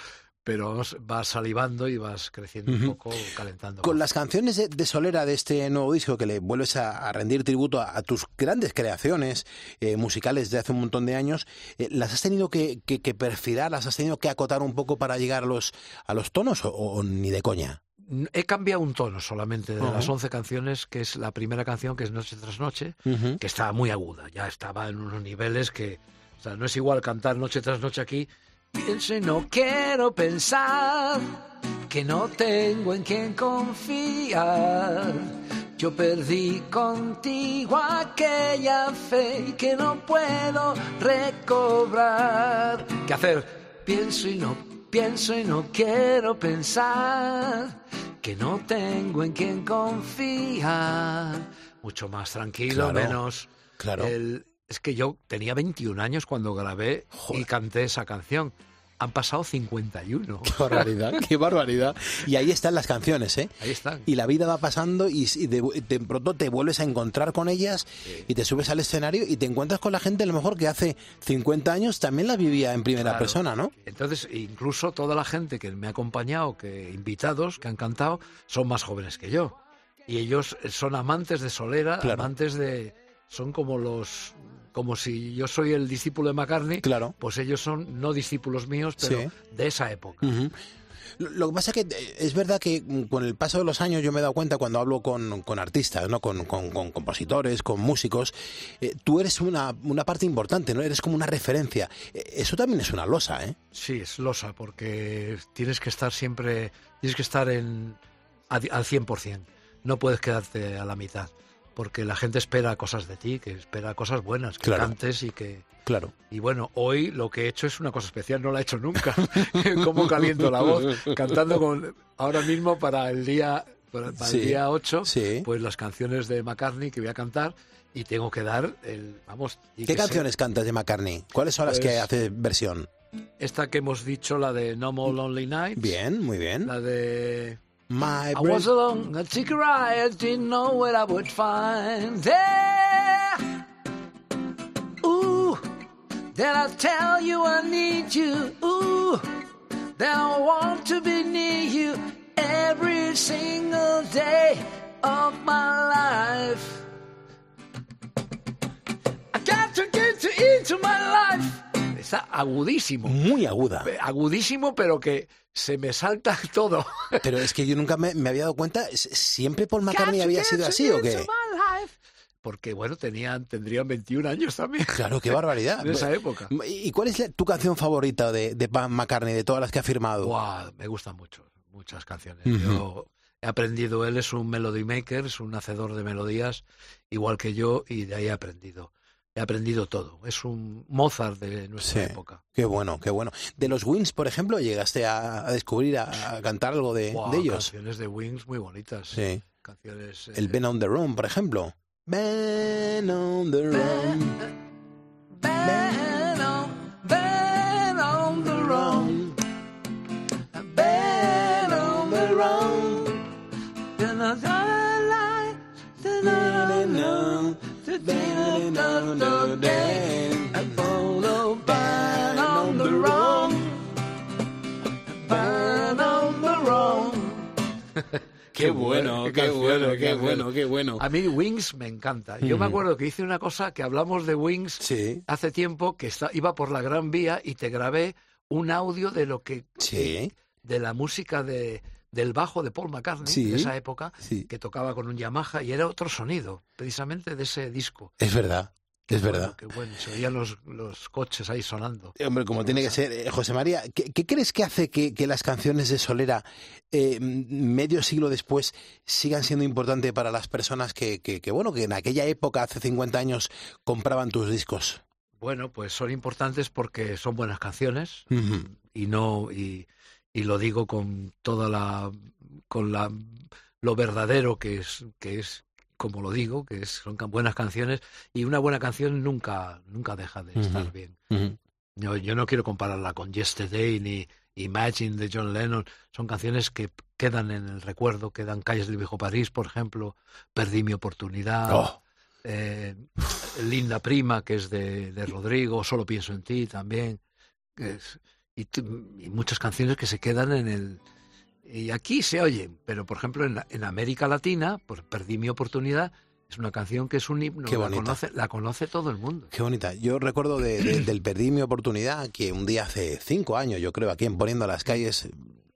pero vas salivando y vas creciendo uh-huh. un poco, calentando. Con las canciones de, de Solera de este nuevo disco, que le vuelves a, a rendir tributo a, a tus grandes creaciones eh, musicales de hace un montón de años, eh, ¿las has tenido que, que, que perfilar, las has tenido que acotar un poco para llegar a los, a los tonos o, o ni de coña? He cambiado un tono solamente de uh-huh. las once canciones, que es la primera canción, que es Noche tras Noche, uh-huh. que estaba muy aguda, ya estaba en unos niveles que... O sea, no es igual cantar Noche tras Noche aquí. Pienso y no quiero pensar que no tengo en quién confiar. Yo perdí contigo aquella fe y que no puedo recobrar. ¿Qué hacer? Pienso y no, pienso y no quiero pensar que no tengo en quién confiar. Mucho más tranquilo, claro, menos... Claro. El, es que yo tenía veintiún años cuando grabé Joder. y canté esa canción. Han pasado cincuenta y uno. ¡Qué barbaridad! ¡Qué barbaridad! Y ahí están las canciones, ¿eh? Ahí están. Y la vida va pasando y, y de, de pronto te vuelves a encontrar con ellas sí. y te subes al escenario y te encuentras con la gente a lo mejor que hace cincuenta años también la vivía en primera claro. persona, ¿no? Entonces, incluso toda la gente que me ha acompañado, que invitados, que han cantado, son más jóvenes que yo. Y ellos son amantes de Solera, claro. amantes de... Son como los... Como si yo soy el discípulo de McCartney, claro. pues ellos son no discípulos míos, pero sí. de esa época. Uh-huh. Lo, lo que pasa es que es verdad que con el paso de los años yo me he dado cuenta cuando hablo con, con artistas, ¿no? con, con, con compositores, con músicos, eh, tú eres una, una parte importante, ¿no? Eres como una referencia. Eso también es una losa, ¿eh? Sí, es losa, porque tienes que estar siempre, tienes que estar en, al cien por ciento, no puedes quedarte a la mitad. Porque la gente espera cosas de ti, que espera cosas buenas, que claro. cantes y que... Claro. Y bueno, hoy lo que he hecho es una cosa especial, no la he hecho nunca. Cómo caliento la voz, cantando con ahora mismo para el día para, para sí. el día ocho, sí. pues las canciones de McCartney que voy a cantar y tengo que dar el... vamos. Y ¿Qué canciones sea, cantas de McCartney? ¿Cuáles son pues, las que hace versión? Esta que hemos dicho, la de No More Lonely Nights. Bien, muy bien. La de... My I was alone, I took a ride, didn't know what I would find there. Ooh, then I tell you I need you. Ooh, then I want to be near you every single day of my life. I got to get to into my life. Está agudísimo. Muy aguda. Agudísimo, pero que se me salta todo. Pero es que yo nunca me, me había dado cuenta. ¿Siempre Paul McCartney había sido así o qué? Porque, bueno, tenían, tendrían veintiún años también. Claro, qué barbaridad. En esa época. ¿Y cuál es la, tu canción favorita de, de Paul McCartney, de todas las que ha firmado? Wow, me gustan mucho, muchas canciones. Uh-huh. Yo he aprendido, él es un melody maker, es un hacedor de melodías, igual que yo, y de ahí he aprendido. He aprendido todo. Es un Mozart de nuestra sí, época. Qué bueno, qué bueno. De los Wings, por ejemplo, ¿llegaste a, a descubrir, a, a cantar algo de, wow, de ellos? Canciones de Wings muy bonitas. Sí. Canciones... El eh... Ben on the Run, por ejemplo. Ben on the Run. Ben, ben, on, ben on the Run. Ben on the Run. Ben on the line. Ben on the Run. Qué bueno, qué, qué bueno, qué bueno, qué bueno. A mí Wings me encanta. Yo mm. me acuerdo que hice una cosa que hablamos de Wings sí. hace tiempo, que está, iba por la Gran Vía y te grabé un audio de lo que sí. de la música de del bajo de Paul McCartney sí, de esa época, sí. que tocaba con un Yamaha y era otro sonido, precisamente de ese disco. Es verdad, qué es bueno, verdad. Qué bueno, se oían los, los coches ahí sonando. Eh, hombre, como tiene que ser. Eh, José María, ¿qué, ¿qué crees que hace que, que las canciones de Solera, eh, medio siglo después, sigan siendo importantes para las personas que, que, que, bueno, que en aquella época, hace cincuenta años, compraban tus discos? Bueno, pues son importantes porque son buenas canciones uh-huh. y no... Y, y lo digo con toda la con la lo verdadero que es que es como lo digo, que es, son buenas canciones, y una buena canción nunca nunca deja de uh-huh. estar bien. Uh-huh. yo, yo no quiero compararla con Yesterday ni Imagine de John Lennon. Son canciones que quedan en el recuerdo, quedan Calles del Viejo París, por ejemplo, Perdí mi oportunidad, oh. eh, Linda Prima, que es de, de Rodrigo, Solo pienso en ti también, que es, y, y muchas canciones que se quedan en el... Y aquí se oyen, pero por ejemplo en, en América Latina, pues Perdí mi oportunidad, es una canción que es un himno, Qué la bonita. conoce, la conoce todo el mundo. Qué bonita. Yo recuerdo de, de, del Perdí mi oportunidad, que un día hace cinco años, yo creo, aquí en Poniendo las Calles,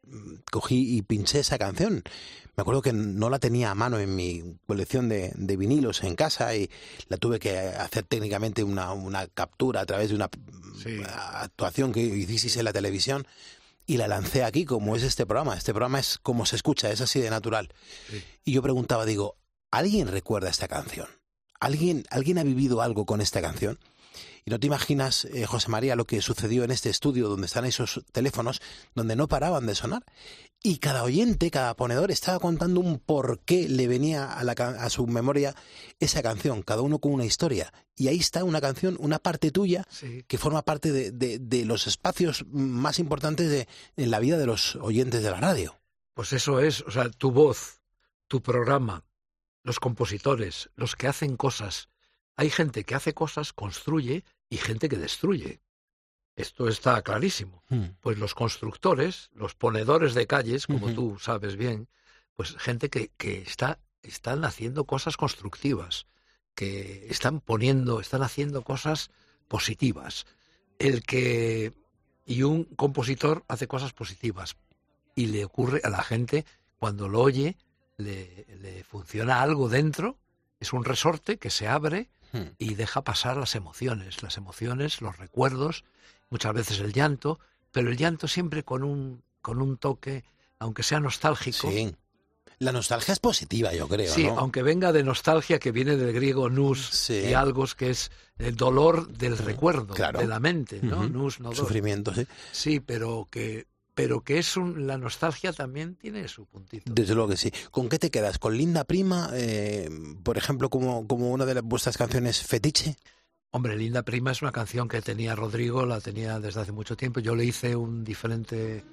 cogí y pinché esa canción. Me acuerdo que no la tenía a mano en mi colección de, de vinilos en casa y la tuve que hacer técnicamente una, una captura a través de una sí. actuación que hicisteis en la televisión. Y la lancé aquí, como es este programa. Este programa es como se escucha, es así de natural. Sí. Y yo preguntaba, digo, ¿alguien recuerda esta canción? ¿Alguien, ¿Alguien ha vivido algo con esta canción? Y no te imaginas, eh, José María, lo que sucedió en este estudio donde están esos teléfonos, donde no paraban de sonar. Y cada oyente, cada ponedor estaba contando un por qué le venía a, la, a su memoria esa canción, cada uno con una historia. Y ahí está una canción, una parte tuya, sí. que forma parte de, de, de los espacios más importantes de, en la vida de los oyentes de la radio. Pues eso es, o sea, tu voz, tu programa, los compositores, los que hacen cosas. Hay gente que hace cosas, construye, y gente que destruye. Esto está clarísimo. Hmm. Pues los constructores, los ponedores de calles, como uh-huh. tú sabes bien, pues gente que, que está, están haciendo cosas constructivas, que están poniendo, están haciendo cosas positivas. El que y un compositor hace cosas positivas y le ocurre a la gente cuando lo oye, le, le funciona algo dentro, es un resorte que se abre hmm. y deja pasar las emociones, las emociones, los recuerdos, muchas veces el llanto, pero el llanto siempre con un, con un toque, aunque sea nostálgico. Sí. La nostalgia es positiva, yo creo, Sí, ¿no? aunque venga de nostalgia, que viene del griego nous sí. y algos, que es el dolor del recuerdo, claro. de la mente, ¿no? Uh-huh. Nous, no Sufrimiento, sí. Sí, pero que, pero que es un, la nostalgia también tiene su puntito. Desde luego que sí. ¿Con qué te quedas? ¿Con Linda Prima, eh, por ejemplo, como, como una de las, vuestras canciones fetiche? Hombre, Linda Prima es una canción que tenía Rodrigo, la tenía desde hace mucho tiempo. Yo le hice un diferente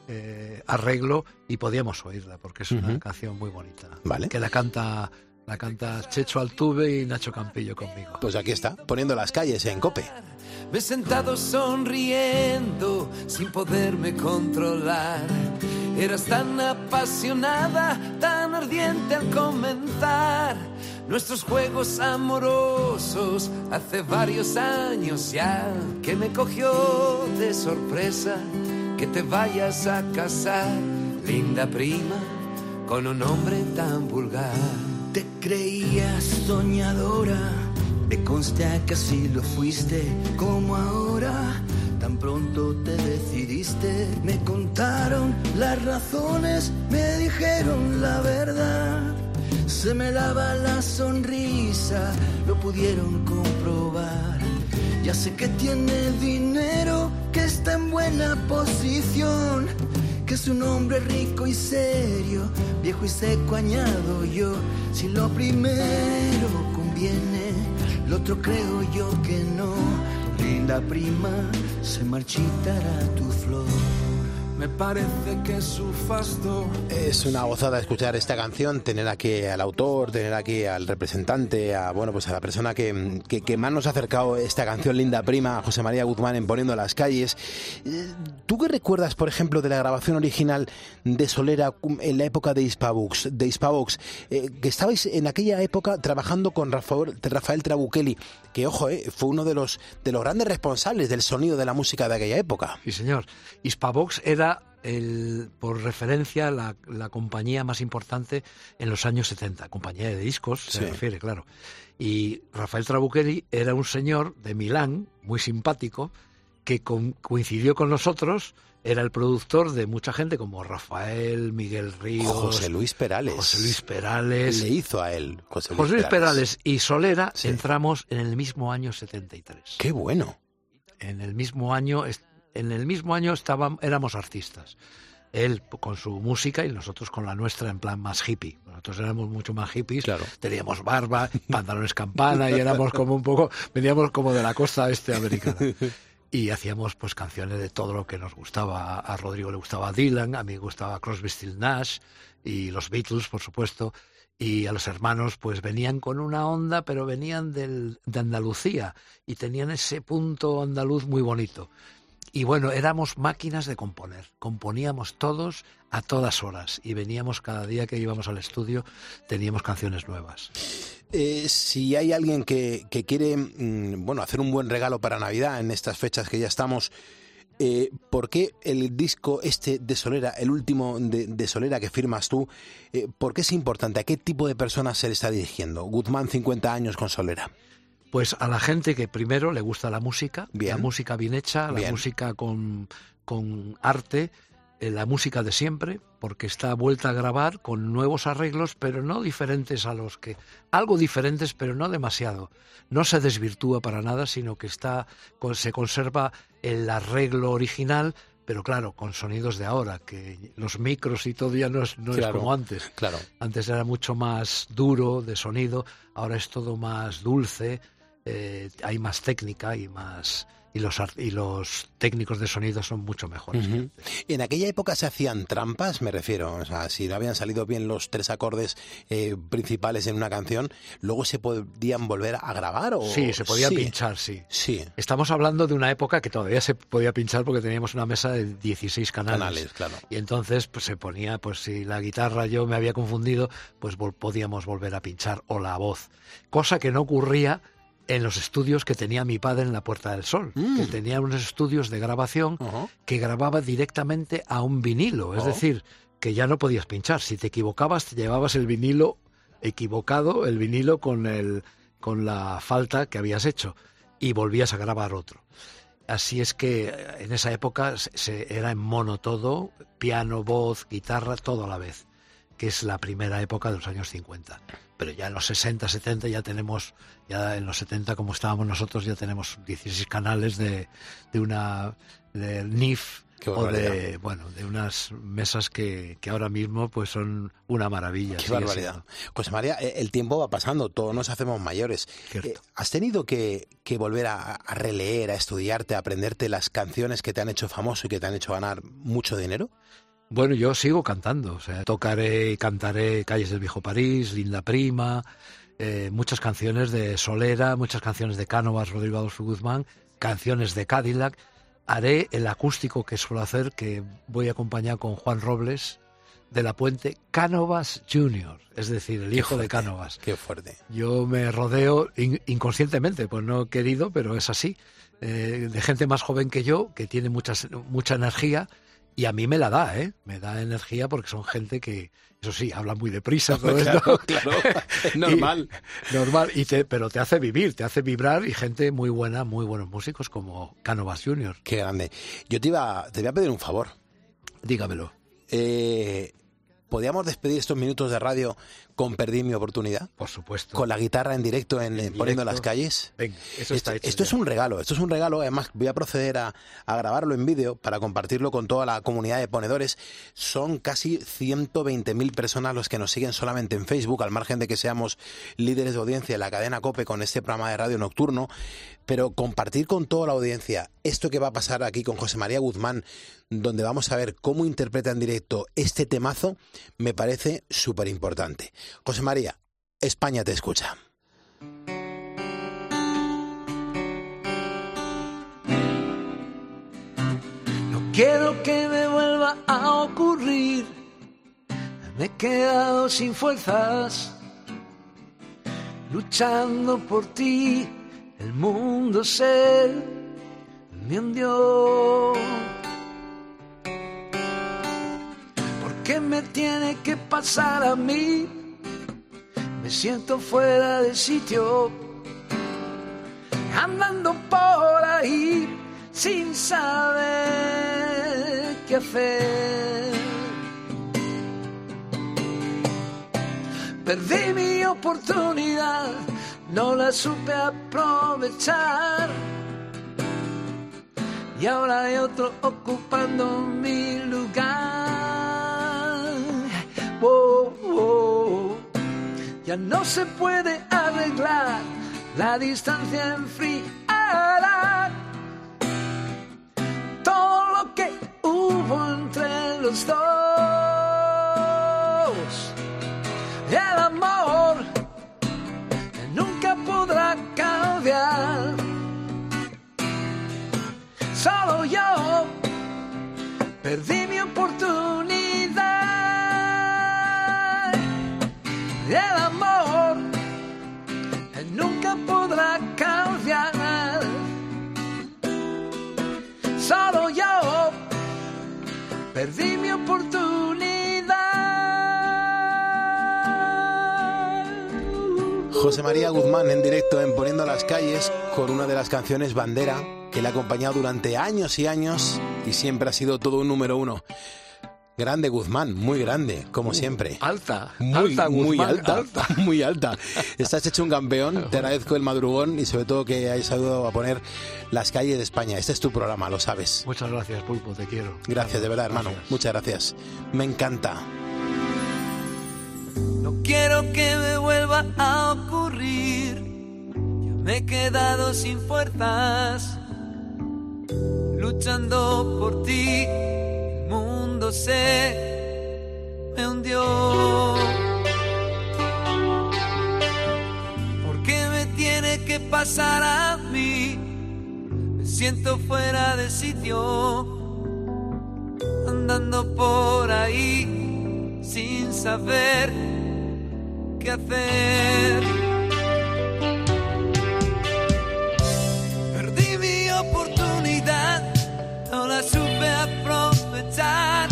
eh, arreglo y podíamos oírla porque es una uh-huh. canción muy bonita. Vale. Que la canta, la canta Checho Altuve y Nacho Campillo conmigo. Pues aquí está, Poniendo las Calles en COPE. Me he sentado sonriendo sin poderme controlar. Eras tan apasionada, tan ardiente al comenzar nuestros juegos amorosos hace varios años ya, que me cogió de sorpresa que te vayas a casar, linda prima, con un hombre tan vulgar. Te creías soñadora, me consta que así lo fuiste, como ahora tan pronto te decidiste. Me contaron las razones, me dijeron la verdad. Se me daba la sonrisa, lo pudieron comprobar. Ya sé que tiene dinero, que está en buena posición, que es un hombre rico y serio, viejo y seco añado yo. Si lo primero conviene, lo otro creo yo que no. Linda prima, se marchitará tu flor. Me parece que su fasto es una gozada escuchar esta canción, tener aquí al autor, tener aquí al representante, a bueno pues a la persona que, que, que más nos ha acercado esta canción, Linda Prima, a José María Guzmán en Poniendo las Calles. ¿Tú qué recuerdas, por ejemplo, de la grabación original de Solera en la época de Hispavox, de Hispavox, eh, que estabais en aquella época trabajando con Rafael, Rafael Trabuchelli, que ojo, eh, fue uno de los de los grandes responsables del sonido de la música de aquella época? Sí, señor. Hispavox era El, por referencia, la, la compañía más importante en los años setenta, compañía de discos, se sí. refiere, claro. Y Rafael Trabuchelli era un señor de Milán, muy simpático, que con, coincidió con nosotros, era el productor de mucha gente como Rafael, Miguel Ríos... José Luis Perales. José Luis Perales. Le hizo a él José Luis, José Luis Perales. Perales y Solera sí. entramos en el mismo año setenta y tres. ¡Qué bueno! En el mismo año... En el mismo año estábamos, éramos artistas. Él con su música y nosotros con la nuestra en plan más hippie. Nosotros éramos mucho más hippies, claro. Teníamos barba, pantalones campana y éramos como un poco, veníamos como de la costa este americana. Y hacíamos pues canciones de todo lo que nos gustaba. A Rodrigo le gustaba Dylan, a mí me gustaba Crosby, Stills, Nash y los Beatles, por supuesto. Y a los hermanos pues venían con una onda, pero venían del, de Andalucía y tenían ese punto andaluz muy bonito. Y bueno, éramos máquinas de componer, componíamos todos a todas horas y veníamos cada día que íbamos al estudio, teníamos canciones nuevas. Eh, si hay alguien que, que quiere mmm, bueno, hacer un buen regalo para Navidad en estas fechas que ya estamos, eh, ¿por qué el disco este de Solera, el último de, de Solera que firmas tú, eh, por qué es importante? ¿A qué tipo de personas se le está dirigiendo? Guzmán, cincuenta años con Solera. Pues a la gente que primero le gusta la música, bien. la música bien hecha, la bien. música con, con arte, eh, la música de siempre, porque está vuelta a grabar con nuevos arreglos, pero no diferentes a los que... Algo diferentes, pero no demasiado. No se desvirtúa para nada, sino que está se conserva el arreglo original, pero claro, con sonidos de ahora, que los micros y todo ya no es, no claro, es como antes. Claro. Antes era mucho más duro de sonido, ahora es todo más dulce. Eh, hay más técnica y más y los y los técnicos de sonido son mucho mejores. Uh-huh. En aquella época se hacían trampas, me refiero, o sea, si no habían salido bien los tres acordes eh, principales en una canción, luego se podían volver a grabar o sí, se podía sí. pinchar, sí. Sí. Estamos hablando de una época que todavía se podía pinchar porque teníamos una mesa de dieciséis canales. Canales, claro. Y entonces pues se ponía, pues si la guitarra yo me había confundido, pues vol- podíamos volver a pinchar o la voz, cosa que no ocurría en los estudios que tenía mi padre en la Puerta del Sol, mm. que tenía unos estudios de grabación uh-huh. que grababa directamente a un vinilo, es oh. decir, que ya no podías pinchar. Si te equivocabas, te llevabas el vinilo equivocado, el vinilo con, el, con la falta que habías hecho, y volvías a grabar otro. Así es que en esa época se, era en mono todo, piano, voz, guitarra, todo a la vez, que es la primera época de los años cincuenta. Pero ya en los sesenta, setenta ya tenemos, ya en los setenta como estábamos nosotros, ya tenemos dieciséis canales de, de una de N I F o de, bueno, de unas mesas que, que ahora mismo pues son una maravilla. Qué barbaridad. José María, el tiempo va pasando, todos nos hacemos mayores. Eh, ¿Has tenido que, que volver a, a releer, a estudiarte, a aprenderte las canciones que te han hecho famoso y que te han hecho ganar mucho dinero? Bueno, yo sigo cantando, o sea, tocaré y cantaré Calles del Viejo París, Linda Prima, eh, muchas canciones de Solera, muchas canciones de Cánovas, Rodrigo Adolfo Guzmán, canciones de Cadillac. Haré el acústico que suelo hacer, que voy a acompañar con Juan Robles de la Puente, Cánovas junior, es decir, el hijo de Cánovas. Qué fuerte. Yo me rodeo in, inconscientemente, pues no he querido, pero es así, eh, de gente más joven que yo, que tiene muchas, mucha energía. Y a mí me la da, ¿eh? Me da energía porque son gente que, eso sí, habla muy deprisa. Todo claro, esto. claro, es normal. Y, normal, y te, pero te hace vivir, te hace vibrar y gente muy buena, muy buenos músicos como Cánovas junior. Qué grande. Yo te iba, te voy a pedir un favor. Dígamelo. Eh, ¿Podríamos despedir estos minutos de radio con Perdí mi oportunidad? Por supuesto. Con la guitarra en directo, en, en Poniendo las calles. Venga, eso está hecho. Esto ya. es un regalo, esto es un regalo. Además, voy a proceder a, a grabarlo en vídeo para compartirlo con toda la comunidad de ponedores. Son casi ciento veinte mil personas los que nos siguen solamente en Facebook, al margen de que seamos líderes de audiencia en la cadena COPE con este programa de radio nocturno. Pero compartir con toda la audiencia esto que va a pasar aquí con José María Guzmán, donde vamos a ver cómo interpreta en directo este temazo, me parece súper importante. José María, España te escucha. No quiero que me vuelva a ocurrir. Me he quedado sin fuerzas, luchando por ti. El mundo se me hundió. ¿Por qué me tiene que pasar a mí? Me siento fuera de sitio, andando por ahí sin saber qué hacer. Perdí mi oportunidad, no la supe aprovechar, y ahora hay otro ocupando mi lugar. Oh, oh. Ya no se puede arreglar, la distancia enfriará todo lo que hubo entre los dos. El amor nunca podrá cambiar, solo yo perdí mi oportunidad. El amor nunca podrá cambiar. Solo yo perdí mi oportunidad. José María Guzmán en directo en Poniendo las Calles con una de las canciones bandera que le ha acompañado durante años y años y siempre ha sido todo un número uno. Grande Guzmán, muy grande, como uh, siempre. Alta, muy, alta, Guzmán, muy alta, alta, muy alta. Estás hecho un campeón, te agradezco el madrugón y sobre todo que hayas ayudado a poner las calles de España. Este es tu programa, lo sabes. Muchas gracias, Pulpo, te quiero. Gracias, de verdad, hermano. Gracias. Muchas gracias. Me encanta. No quiero que me vuelva a ocurrir. Yo me he quedado sin fuerzas, luchando por ti. El mundo se me hundió. ¿Por qué me tiene que pasar a mí? Me siento fuera de sitio, andando por ahí sin saber qué hacer. Perdí mi oportunidad, no la supe aprovechar,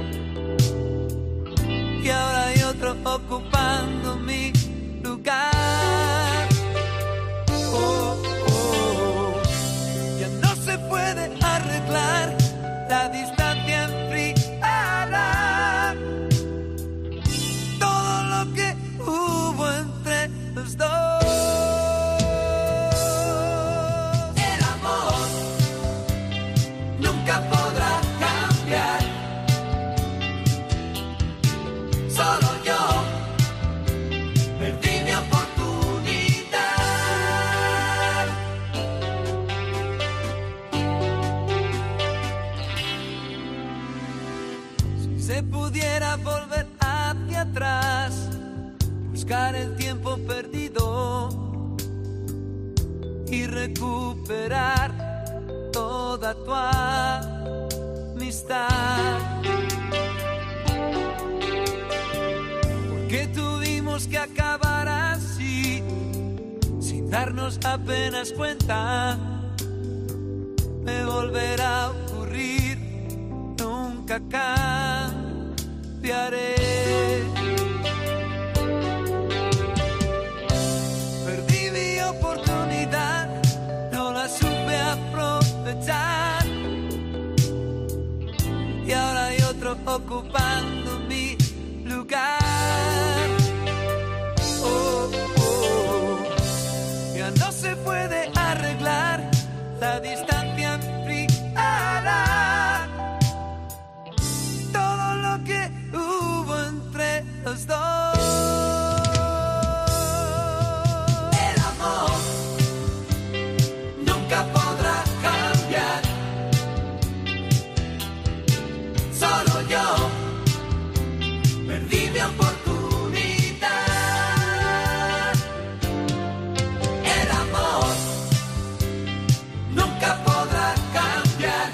y ahora hay otro ocupando mi lugar. Oh, oh. Ya no se puede arreglar, la distancia enfriará todo lo que hubo entre los dos. El amor nunca podrá cambiar. Solo yo perdí mi oportunidad. Si se pudiera volver hacia atrás, buscar el tiempo perdido y recuperar toda tu amistad. ¿Por qué tuvimos que acabar así, sin darnos apenas cuenta? Me volverá a ocurrir, nunca cambiaré. Perdí mi oportunidad, no la supe aprovechar, y ahora hay otro ocupando mi lugar. Oh, oh. Ya no se puede arreglar, la distancia enfriará todo lo que hubo entre los dos. El amor nunca podrá cambiar. Solo yo perdí mi oportunidad. El amor nunca podrá cambiar.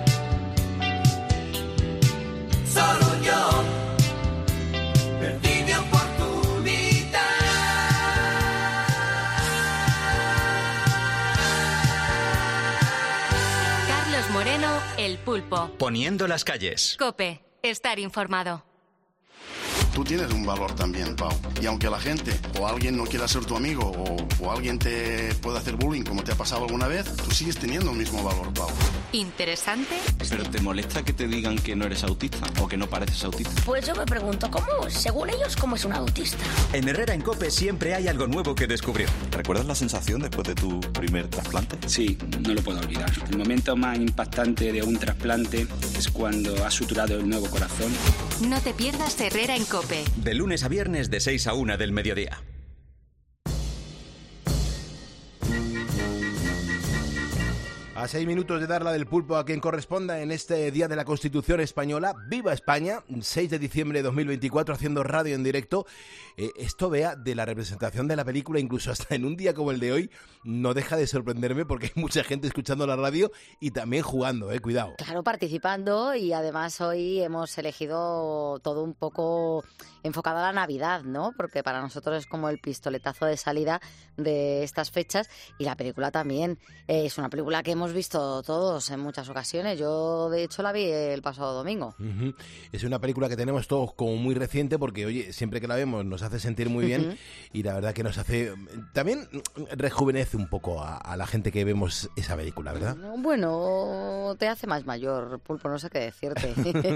Solo yo perdí mi oportunidad. Carlos Moreno, El Pulpo. Poniendo las calles. COPE. Estar informado. Tú tienes un valor también, Pau. Y aunque la gente o alguien no quiera ser tu amigo o, o alguien te pueda hacer bullying como te ha pasado alguna vez, tú sigues teniendo el mismo valor, Pau. Interesante. ¿Pero te molesta que te digan que no eres autista o que no pareces autista? Pues yo me pregunto, ¿cómo, según ellos, cómo es un autista? En Herrera en COPE siempre hay algo nuevo que descubrir. ¿Recuerdas la sensación después de tu primer trasplante? Sí, no lo puedo olvidar. El momento más impactante de un trasplante es cuando has suturado el nuevo corazón. No te pierdas Herrera en COPE. De lunes a viernes de seis a una del mediodía. A seis minutos de dar la del pulpo a quien corresponda en este Día de la Constitución Española. ¡Viva España! seis de diciembre de dos mil veinticuatro, haciendo radio en directo. Eh, esto, vea, de la representación de la película, incluso hasta en un día como el de hoy, no deja de sorprenderme porque hay mucha gente escuchando la radio y también jugando, eh, cuidado. Claro, participando, y además hoy hemos elegido todo un poco enfocado a la Navidad, ¿no? Porque para nosotros es como el pistoletazo de salida de estas fechas, y la película también. Eh, es una película que hemos visto todos en muchas ocasiones. Yo, de hecho, la vi el pasado domingo. Uh-huh. Es una película que tenemos todos como muy reciente porque, oye, siempre que la vemos nos hace sentir muy bien, uh-huh. y la verdad que nos hace... También rejuvenece un poco a, a la gente que vemos esa película, ¿verdad? Bueno, te hace más mayor, Pulpo, no sé qué decirte.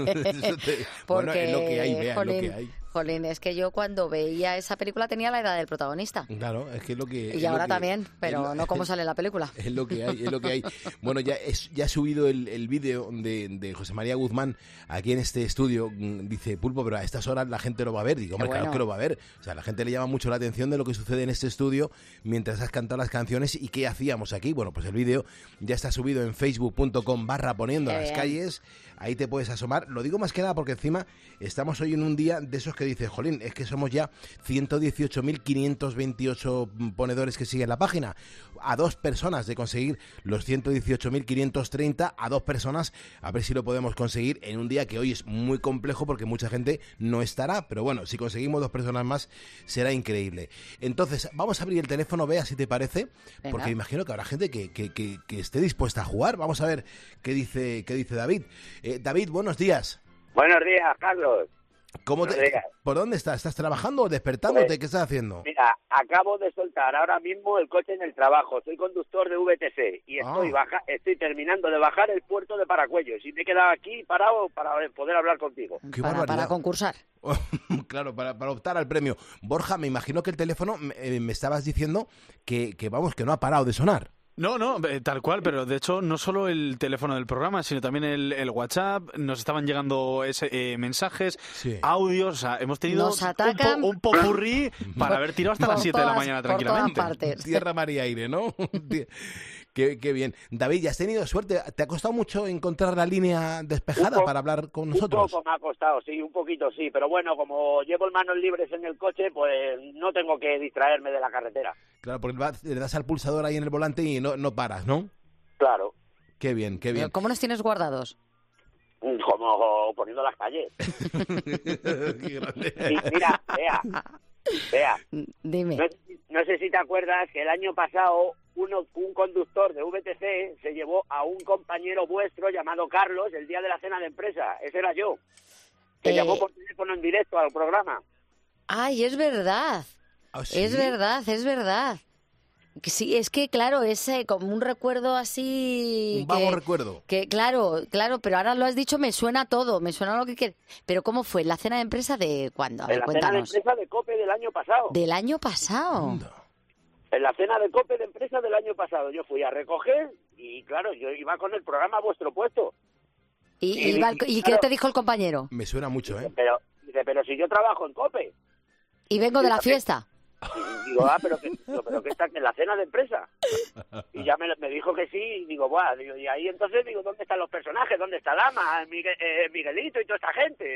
te... Porque, bueno, es lo que hay, vea, jolín, es lo que hay. Jolín, es que yo cuando veía esa película tenía la edad del protagonista. Claro, es que es lo que... Y ahora que, también, pero lo, no como sale en la película. Es lo que hay, es lo que hay. Bueno, ya, es, ya he subido el, el vídeo de, de José María Guzmán aquí en este estudio. Dice, Pulpo, pero a estas horas la gente lo va a ver. Digo, hombre, bueno. Claro que lo va a ver. O sea, la gente le llama mucho la atención de lo que sucede en este estudio mientras has cantado las canciones y qué hacíamos aquí. Bueno, pues el vídeo ya está subido en facebook punto com barra poniendo a las calles. Ahí te puedes asomar. Lo digo más que nada porque encima estamos hoy en un día de esos que dices, jolín, es que somos ya ciento dieciocho mil quinientos veintiocho ponedores que siguen la página. A dos personas de conseguir los ciento dieciocho mil quinientos treinta, a dos personas, a ver si lo podemos conseguir en un día que hoy es muy complejo porque mucha gente no estará, pero bueno, si conseguimos dos personas más será increíble. Entonces, vamos a abrir el teléfono, vea si te parece, Venga. Porque imagino que habrá gente que, que, que, que esté dispuesta a jugar. Vamos a ver qué dice, qué dice David. Eh, David, buenos días. Buenos días, Carlos. ¿Cómo te, ¿Por dónde estás? ¿Estás trabajando o despertándote? Pues, ¿qué estás haciendo? Mira, acabo de soltar ahora mismo el coche en el trabajo. Soy conductor de V T C y estoy, ah. baja, estoy terminando de bajar el puerto de Paracuellos y me he quedado aquí parado para poder hablar contigo. Qué para, para concursar. Claro, para, para optar al premio. Borja, me imagino que el teléfono, me, me estabas diciendo que, que, vamos, que no ha parado de sonar. No, no, tal cual, pero de hecho no solo el teléfono del programa, sino también el, el WhatsApp, nos estaban llegando ese, eh, mensajes, sí. audios, o sea, hemos tenido un, po, un popurrí para haber tirado hasta las siete de la mañana tranquilamente. Tierra, mar y aire, ¿no? Qué, qué bien. David, ¿ya has tenido suerte? ¿Te ha costado mucho encontrar la línea despejada poco, para hablar con nosotros? Un poco me ha costado, sí, un poquito sí, pero bueno, como llevo manos libres en el coche, pues no tengo que distraerme de la carretera. Claro, porque le das al pulsador ahí en el volante y no, no paras, ¿no? Claro. Qué bien, qué bien. ¿Cómo nos tienes guardados? Como poniendo las calles. Qué grande. Sí, mira, vea, vea. Dime. No, no sé si te acuerdas que el año pasado uno, un conductor de V T C se llevó a un compañero vuestro llamado Carlos el día de la cena de empresa. Ese era yo. Que eh... llamó por teléfono en directo al programa. Ay, es verdad. ¿Ah, sí? Es verdad, es verdad. Sí, es que claro, es eh, como un recuerdo así... Un vago que, recuerdo. Que claro, claro, pero ahora lo has dicho, me suena todo, me suena lo que quieres. Pero ¿cómo fue? ¿La cena de empresa de cuándo? A ver, en la cuéntanos. cena de empresa de COPE del año pasado. ¿Del año pasado? No. En la cena de COPE de empresa del año pasado. Yo fui a recoger y claro, yo iba con el programa a vuestro puesto. ¿Y, y, y, y, y claro, qué te dijo el compañero? Me suena mucho, ¿eh? Pero, dice, pero si yo trabajo en COPE. ¿Y vengo y de la fiesta? Y digo, ah, pero que, pero que está en la cena de empresa. Y ya me, me dijo que sí, y digo, buah, digo, y ahí entonces digo, ¿dónde están los personajes? ¿Dónde está Dama, Miguel, eh, Miguelito y toda esta gente?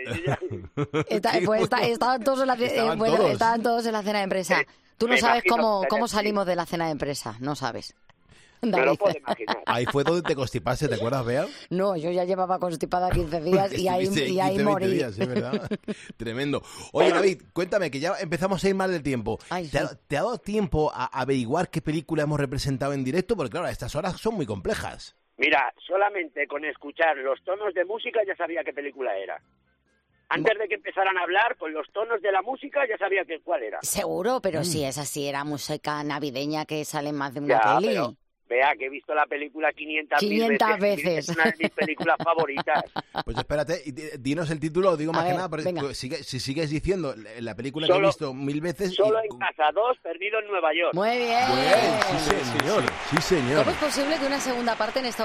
Está, pues está, estaban, todos en la, estaban, eh, bueno, todos. estaban todos en la cena de empresa. Tú no me sabes cómo, cómo salimos de la cena de empresa, no sabes. No lo puedo imaginar. Ahí fue donde te constipaste, ¿te acuerdas, Bea? No, yo ya llevaba constipada quince días y ahí, y ahí morí. Días, ¿sí, verdad? Tremendo. Oye, David, cuéntame, que ya empezamos a ir mal del tiempo. Ay, ¿Te, sí. ha, ¿Te ha dado tiempo a averiguar qué película hemos representado en directo? Porque claro, estas horas son muy complejas. Mira, solamente con escuchar los tonos de música ya sabía qué película era. Antes de que empezaran a hablar, con los tonos de la música ya sabía que cuál era. Seguro, pero mm. si es así, era música navideña que sale más de una ya, peli. Pero... Vea, que he visto la película quinientas quinientas veces. veces. Es una de mis películas favoritas. Pues espérate, dinos el título, digo más a que ver, nada, pero sigue, si sigues diciendo la película solo, que he visto mil veces... Solo y... en casa, dos, perdido en Nueva York. Muy bien. Bien, sí señor, sí señor. ¿Cómo es posible que una segunda parte en esta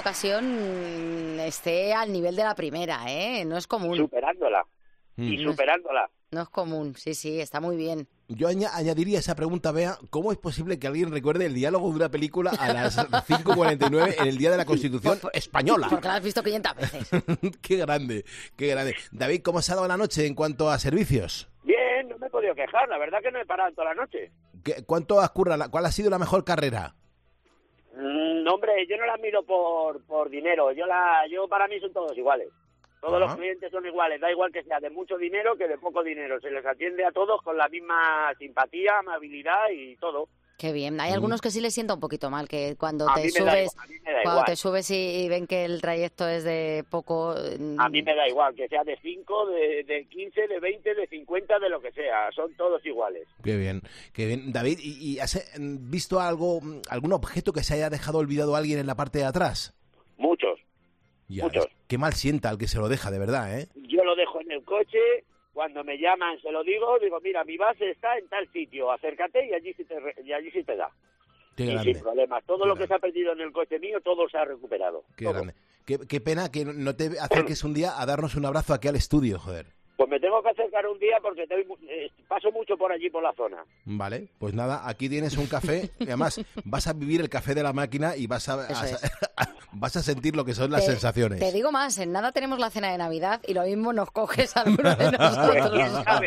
ocasión esté al nivel de la primera, eh? No es común. Superándola. Mm. Y superándola. No es común, sí, sí, está muy bien. Yo aña- añadiría esa pregunta, Bea, ¿cómo es posible que alguien recuerde el diálogo de una película a las cinco cuarenta y nueve en el Día de la Constitución Española? Porque la has visto quinientas veces. Qué grande, qué grande. David, ¿cómo se ha dado la noche en cuanto a servicios? Bien, no me he podido quejar, la verdad que no he parado toda la noche. ¿Qué, ¿Cuánto has currado? ¿Cuál ha sido la mejor carrera? Mm, hombre, yo no la miro por, por dinero, yo la, yo para mí son todos iguales. Todos Ajá. los clientes son iguales, da igual que sea de mucho dinero que de poco dinero. Se les atiende a todos con la misma simpatía, amabilidad y todo. Qué bien. Hay algunos que sí les sienta un poquito mal, que cuando A te mí me da subes, igual, a mí me da cuando igual. te subes y, y ven que el trayecto es de poco. A mí me da igual, que sea de cinco, de, de quince, de veinte, de cincuenta, de lo que sea. Son todos iguales. Qué bien, qué bien. David, ¿y, y has eh, visto algo, algún objeto que se haya dejado olvidado alguien en la parte de atrás? Muchos. Ya, Muchos. es- qué mal sienta al que se lo deja, de verdad, ¿eh? Yo lo dejo en el coche, cuando me llaman se lo digo, digo, mira, mi base está en tal sitio, acércate y allí sí te, re- y allí sí te da. Qué y grande, sin problemas. Todo lo que se ha perdido en el coche mío, todo se ha recuperado. qué Todo. grande. Qué, qué pena que no te acerques un día a darnos un abrazo aquí al estudio, joder. Pues me tengo que acercar un día porque te- eh, paso mucho por allí, por la zona. Vale, pues nada, aquí tienes un café y además vas a vivir el café de la máquina y vas a, Eso a- vas a sentir lo que son las Te- sensaciones. Te digo más, en nada tenemos la cena de Navidad y lo mismo nos coges a alguno de Pues nosotros. quién sabe.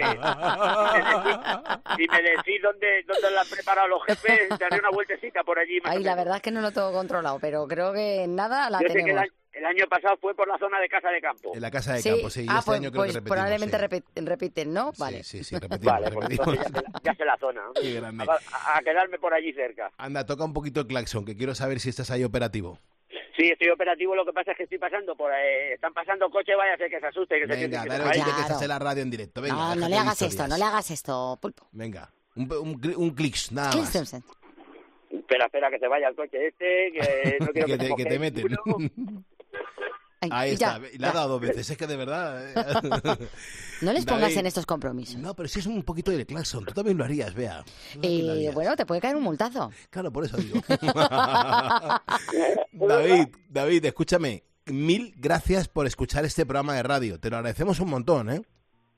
Si me decís dónde, dónde la han preparado los jefes, daré una vueltecita por allí. más Ay, o la menos. verdad es que no lo tengo controlado, pero creo que en nada la Yo sé que el tenemos. año, el año pasado fue por la zona de Casa de Campo. En la casa de Sí, campo, sí, y ah, este pues, año creo pues que repetimos. probablemente sí. repi- repiten, ¿no? Vale. Sí, sí, sí, repetimos, Vale, pues repetimos. entonces ya sé, la, ya sé la zona. Qué grande. A, a quedarme por allí cerca. Anda, toca un poquito el claxon, que quiero saber si estás ahí operativo. Sí, estoy operativo, lo que pasa es que estoy pasando por... Eh, están pasando coches, vaya a ser que se asuste, que se Venga, piense que dale se oído vaya. que estás en la radio en directo. Venga, no, no déjate le de hagas historias. esto, no le hagas esto, Pulpo. Venga, un, un, cli- un clics, nada ¿Qué más. es eso? Espera, espera, que se vaya el coche este, que no quiero que, que, te, se que moje te meten. ninguno. Ay, Ahí ya, está, le ha ya. dado dos veces, es que de verdad... eh. No les pongas David, en estos compromisos. No, pero si es un poquito de claxon, tú también lo harías, Bea. Tú también lo Y harías. bueno, te puede caer un multazo. Claro, por eso digo. David, David, escúchame. Mil gracias por escuchar este programa de radio. Te lo agradecemos un montón, ¿eh?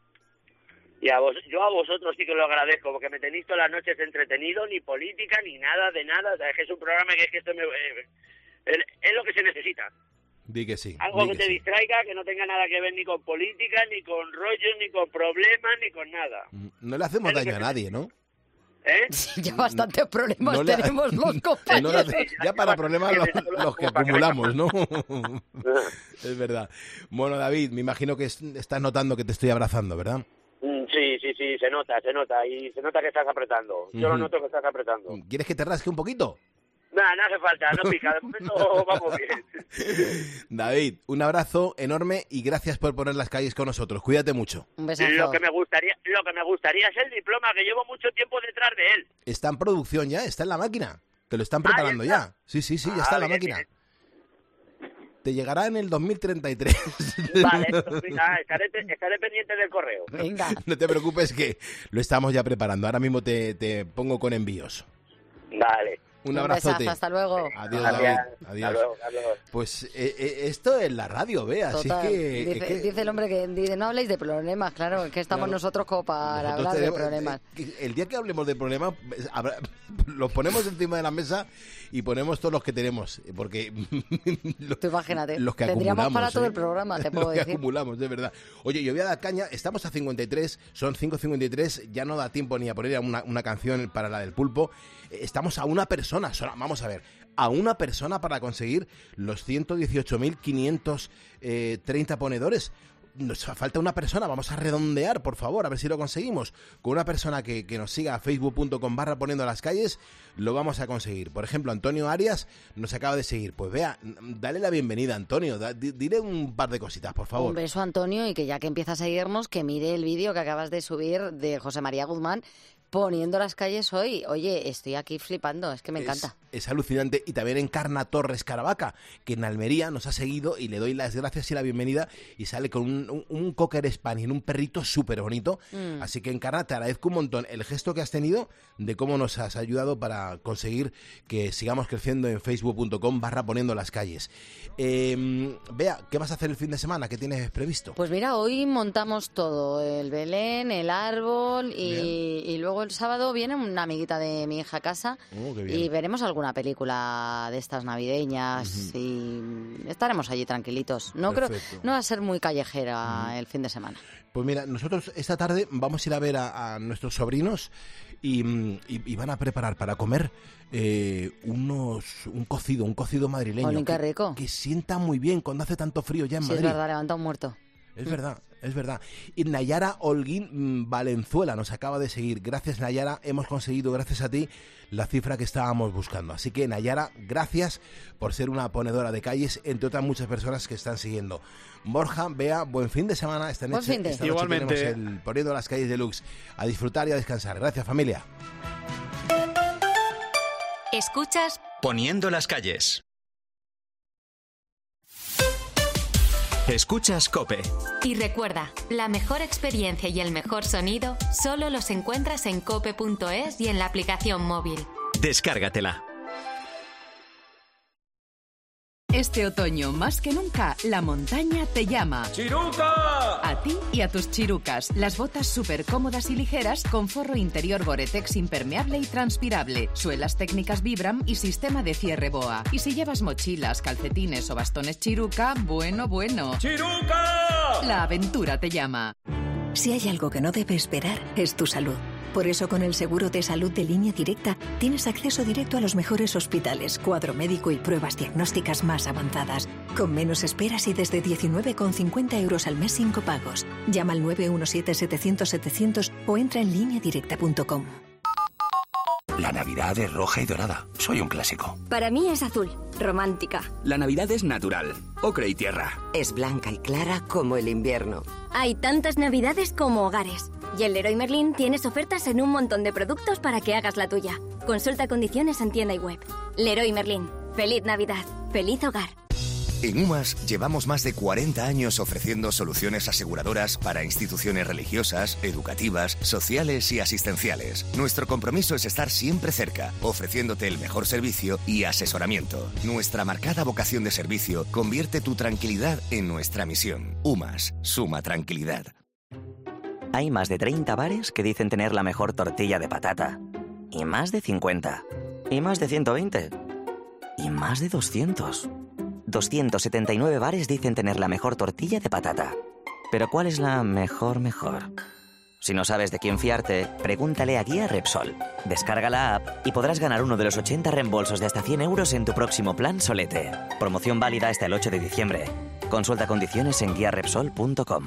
Y a vos, yo a vosotros sí que lo agradezco, porque me tenéis todas las noches entretenido, ni política, ni nada de nada. O sea, es que es un programa que es que esto me, eh, es, es lo que se necesita. Di que sí. Algo di que que te sí. distraiga, que no tenga nada que ver ni con política, ni con rollos, ni con problemas, ni con nada. No le hacemos daño a nadie, ¿no? ¿Eh? Ya bastantes problemas No le- tenemos los No compañeros. le hace- ya para problemas los, los que acumulamos, ¿no? Es verdad. Bueno, David, me imagino que es- estás notando que te estoy abrazando, ¿verdad? Mm, Sí, sí, sí, se nota, se nota, y se nota que estás apretando. Yo lo Ujú. noto que estás apretando. ¿Quieres que te rasque un poquito? Nada, no hace falta, no pica, de momento vamos bien. David, un abrazo enorme y gracias por poner las calles con nosotros. Cuídate mucho. Un Lo que me gustaría, lo que me gustaría es el diploma, que llevo mucho tiempo detrás de él. Está en producción ya, está en la máquina. Te lo están preparando ya. Sí, sí, sí, ya está en la Ah, bien, máquina. Te llegará en el dos mil treinta y tres. Vale, esto, mira, estaré, estaré pendiente del correo. Venga. No te preocupes que lo estamos ya preparando. Ahora mismo te, te pongo con envíos. Vale. Un Un abrazote. besazo, hasta luego. Adiós, Gracias. David. Hasta Adiós. luego, hasta luego. Pues eh, eh, esto es la radio, vea. Así es Total. que, dice, es que dice el hombre que dice, no habléis de problemas, claro, es que estamos Claro. nosotros como para nosotros hablar de tenemos- problemas. eh, El día que hablemos de problemas, eh, habrá- los ponemos encima de la mesa y ponemos todos los que tenemos. Porque los, Tú imagínate, los que tendríamos acumulamos, para todo ¿eh? el programa, te puedo Los que decir. acumulamos, de verdad. Oye, yo voy a dar caña. Estamos a cincuenta y tres, son cinco cincuenta y tres. Ya no da tiempo ni a poner una, una canción para la del pulpo. Eh, Estamos a una persona sola. Vamos a ver. A una persona para conseguir los ciento dieciocho mil quinientos treinta ponedores. Nos falta una persona, vamos a redondear, por favor, a ver si lo conseguimos. Con una persona que, que nos siga a facebook punto com barra poniendo las calles, lo vamos a conseguir. Por ejemplo, Antonio Arias nos acaba de seguir. Pues vea, dale la bienvenida, Antonio. Da- di- dile un par de cositas, por favor. Un beso, Antonio, y que ya que empieza a seguirnos, que mire el vídeo que acabas de subir de José María Guzmán poniendo las calles hoy. Oye, estoy aquí flipando, es que me encanta. Es, es alucinante. Y también Encarna Torres Caravaca, que en Almería nos ha seguido y le doy las gracias y la bienvenida. Y sale con un, un, un Cocker Spaniel, un perrito súper bonito. Mm. Así que, Encarna, te agradezco un montón el gesto que has tenido de cómo nos has ayudado para conseguir que sigamos creciendo en facebook punto com barra poniendo las calles. Eh, Bea, ¿qué vas a hacer el fin de semana? ¿Qué tienes previsto? Pues mira, hoy montamos todo, el Belén, el árbol y, y luego el sábado viene una amiguita de mi hija a casa oh, y veremos alguna película de estas navideñas uh-huh. y estaremos allí tranquilitos. No Perfecto. creo, no va a ser muy callejera uh-huh. el fin de semana. Pues mira, nosotros esta tarde vamos a ir a ver a, a nuestros sobrinos y, y, y van a preparar para comer eh, unos un cocido, un cocido madrileño. Olin, qué rico. Que, que sienta muy bien cuando hace tanto frío ya en sí, Madrid. Sí, es verdad, levanta un muerto. Es mm. verdad, es verdad. Y Nayara Holguín Valenzuela nos acaba de seguir. Gracias, Nayara, hemos conseguido, gracias a ti, la cifra que estábamos buscando. Así que, Nayara, gracias por ser una ponedora de calles, entre otras muchas personas que están siguiendo. Borja, Bea, buen fin de semana. Esta noche, fin de. esta noche Igualmente. Tenemos el Poniendo las Calles Deluxe. A disfrutar y a descansar. Gracias, familia. Escuchas Poniendo las Calles. Escuchas COPE. Y recuerda, la mejor experiencia y el mejor sonido solo los encuentras en cope punto es y en la aplicación móvil. Descárgatela. Este otoño, más que nunca, la montaña te llama. ¡Chiruca! A ti y a tus chirucas. Las botas súper cómodas y ligeras con forro interior Gore-Tex impermeable y transpirable, suelas técnicas Vibram y sistema de cierre BOA. Y si llevas mochilas, calcetines o bastones Chiruca, bueno, bueno. ¡Chiruca! La aventura te llama. Si hay algo que no debe esperar, es tu salud. Por eso, con el seguro de salud de Línea Directa, tienes acceso directo a los mejores hospitales, cuadro médico y pruebas diagnósticas más avanzadas. Con menos esperas y desde diecinueve con cincuenta euros al mes sin copagos. Llama al nueve uno siete, setecientos, setecientos o entra en línea directa punto com. La Navidad es roja y dorada. Soy un clásico. Para mí es azul, romántica. La Navidad es natural, ocre y tierra. Es blanca y clara como el invierno. Hay tantas Navidades como hogares. Y en Leroy Merlin tienes ofertas en un montón de productos para que hagas la tuya. Consulta condiciones en tienda y web. Leroy Merlin. Feliz Navidad. Feliz hogar. En UMAS llevamos más de cuarenta años ofreciendo soluciones aseguradoras para instituciones religiosas, educativas, sociales y asistenciales. Nuestro compromiso es estar siempre cerca, ofreciéndote el mejor servicio y asesoramiento. Nuestra marcada vocación de servicio convierte tu tranquilidad en nuestra misión. UMAS, suma tranquilidad. Hay más de treinta bares que dicen tener la mejor tortilla de patata. Y más de cincuenta. Y más de ciento veinte. Y más de doscientos. doscientos setenta y nueve bares dicen tener la mejor tortilla de patata. Pero ¿cuál es la mejor mejor? Si no sabes de quién fiarte, pregúntale a Guía Repsol. Descarga la app y podrás ganar uno de los ochenta reembolsos de hasta cien euros en tu próximo plan Solete. Promoción válida hasta el ocho de diciembre. Consulta condiciones en guía repsol punto com.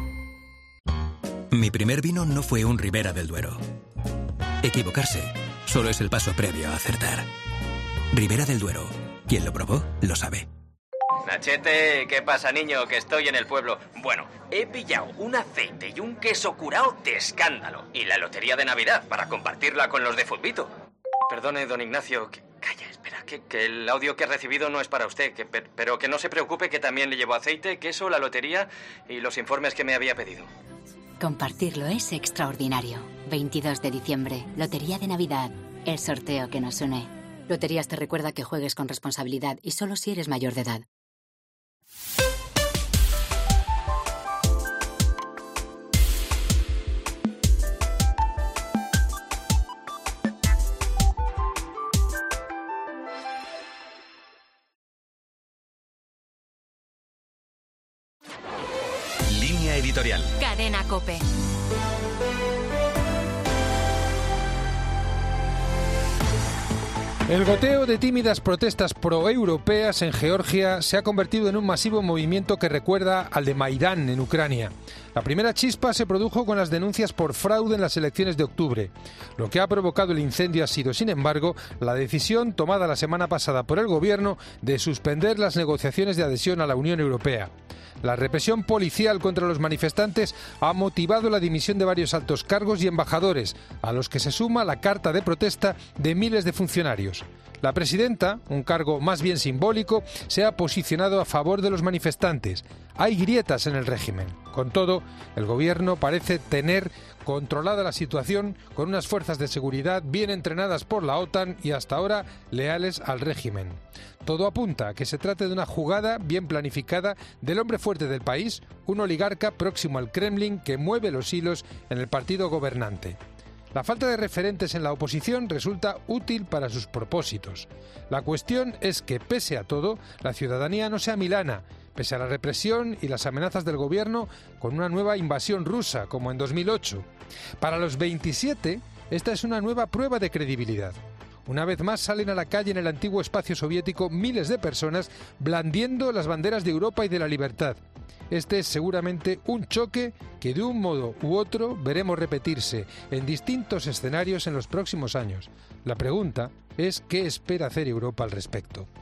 Mi primer vino no fue un Ribera del Duero. Equivocarse solo es el paso previo a acertar. Ribera del Duero. Quien lo probó, lo sabe. Nachete, ¿qué pasa, niño? Que estoy en el pueblo. Bueno, he pillado un aceite y un queso curao de escándalo. Y la lotería de Navidad para compartirla con los de Fulbito. Perdone, don Ignacio. Que, calla, espera, que, que el audio que he recibido no es para usted. Que, pero que no se preocupe, que también le llevo aceite, queso, la lotería y los informes que me había pedido. Compartirlo es extraordinario. veintidós de diciembre, Lotería de Navidad. El sorteo que nos une. Loterías te recuerda que juegues con responsabilidad y solo si eres mayor de edad. Línea editorial. Cadena COPE. El goteo de tímidas protestas proeuropeas en Georgia se ha convertido en un masivo movimiento que recuerda al de Maidán en Ucrania. La primera chispa se produjo con las denuncias por fraude en las elecciones de octubre. Lo que ha provocado el incendio ha sido, sin embargo, la decisión tomada la semana pasada por el gobierno de suspender las negociaciones de adhesión a la Unión Europea. La represión policial contra los manifestantes ha motivado la dimisión de varios altos cargos y embajadores, a los que se suma la carta de protesta de miles de funcionarios. La presidenta, un cargo más bien simbólico, se ha posicionado a favor de los manifestantes. Hay grietas en el régimen. Con todo, el gobierno parece tener controlada la situación con unas fuerzas de seguridad bien entrenadas por la OTAN y hasta ahora leales al régimen. Todo apunta a que se trate de una jugada bien planificada del hombre fuerte del país, un oligarca próximo al Kremlin que mueve los hilos en el partido gobernante. La falta de referentes en la oposición resulta útil para sus propósitos. La cuestión es que, pese a todo, la ciudadanía no se amilana, pese a la represión y las amenazas del gobierno con una nueva invasión rusa, como en dos mil ocho. Para los veintisiete, esta es una nueva prueba de credibilidad. Una vez más salen a la calle en el antiguo espacio soviético miles de personas blandiendo las banderas de Europa y de la libertad. Este es seguramente un choque que de un modo u otro veremos repetirse en distintos escenarios en los próximos años. La pregunta es ¿qué espera hacer Europa al respecto?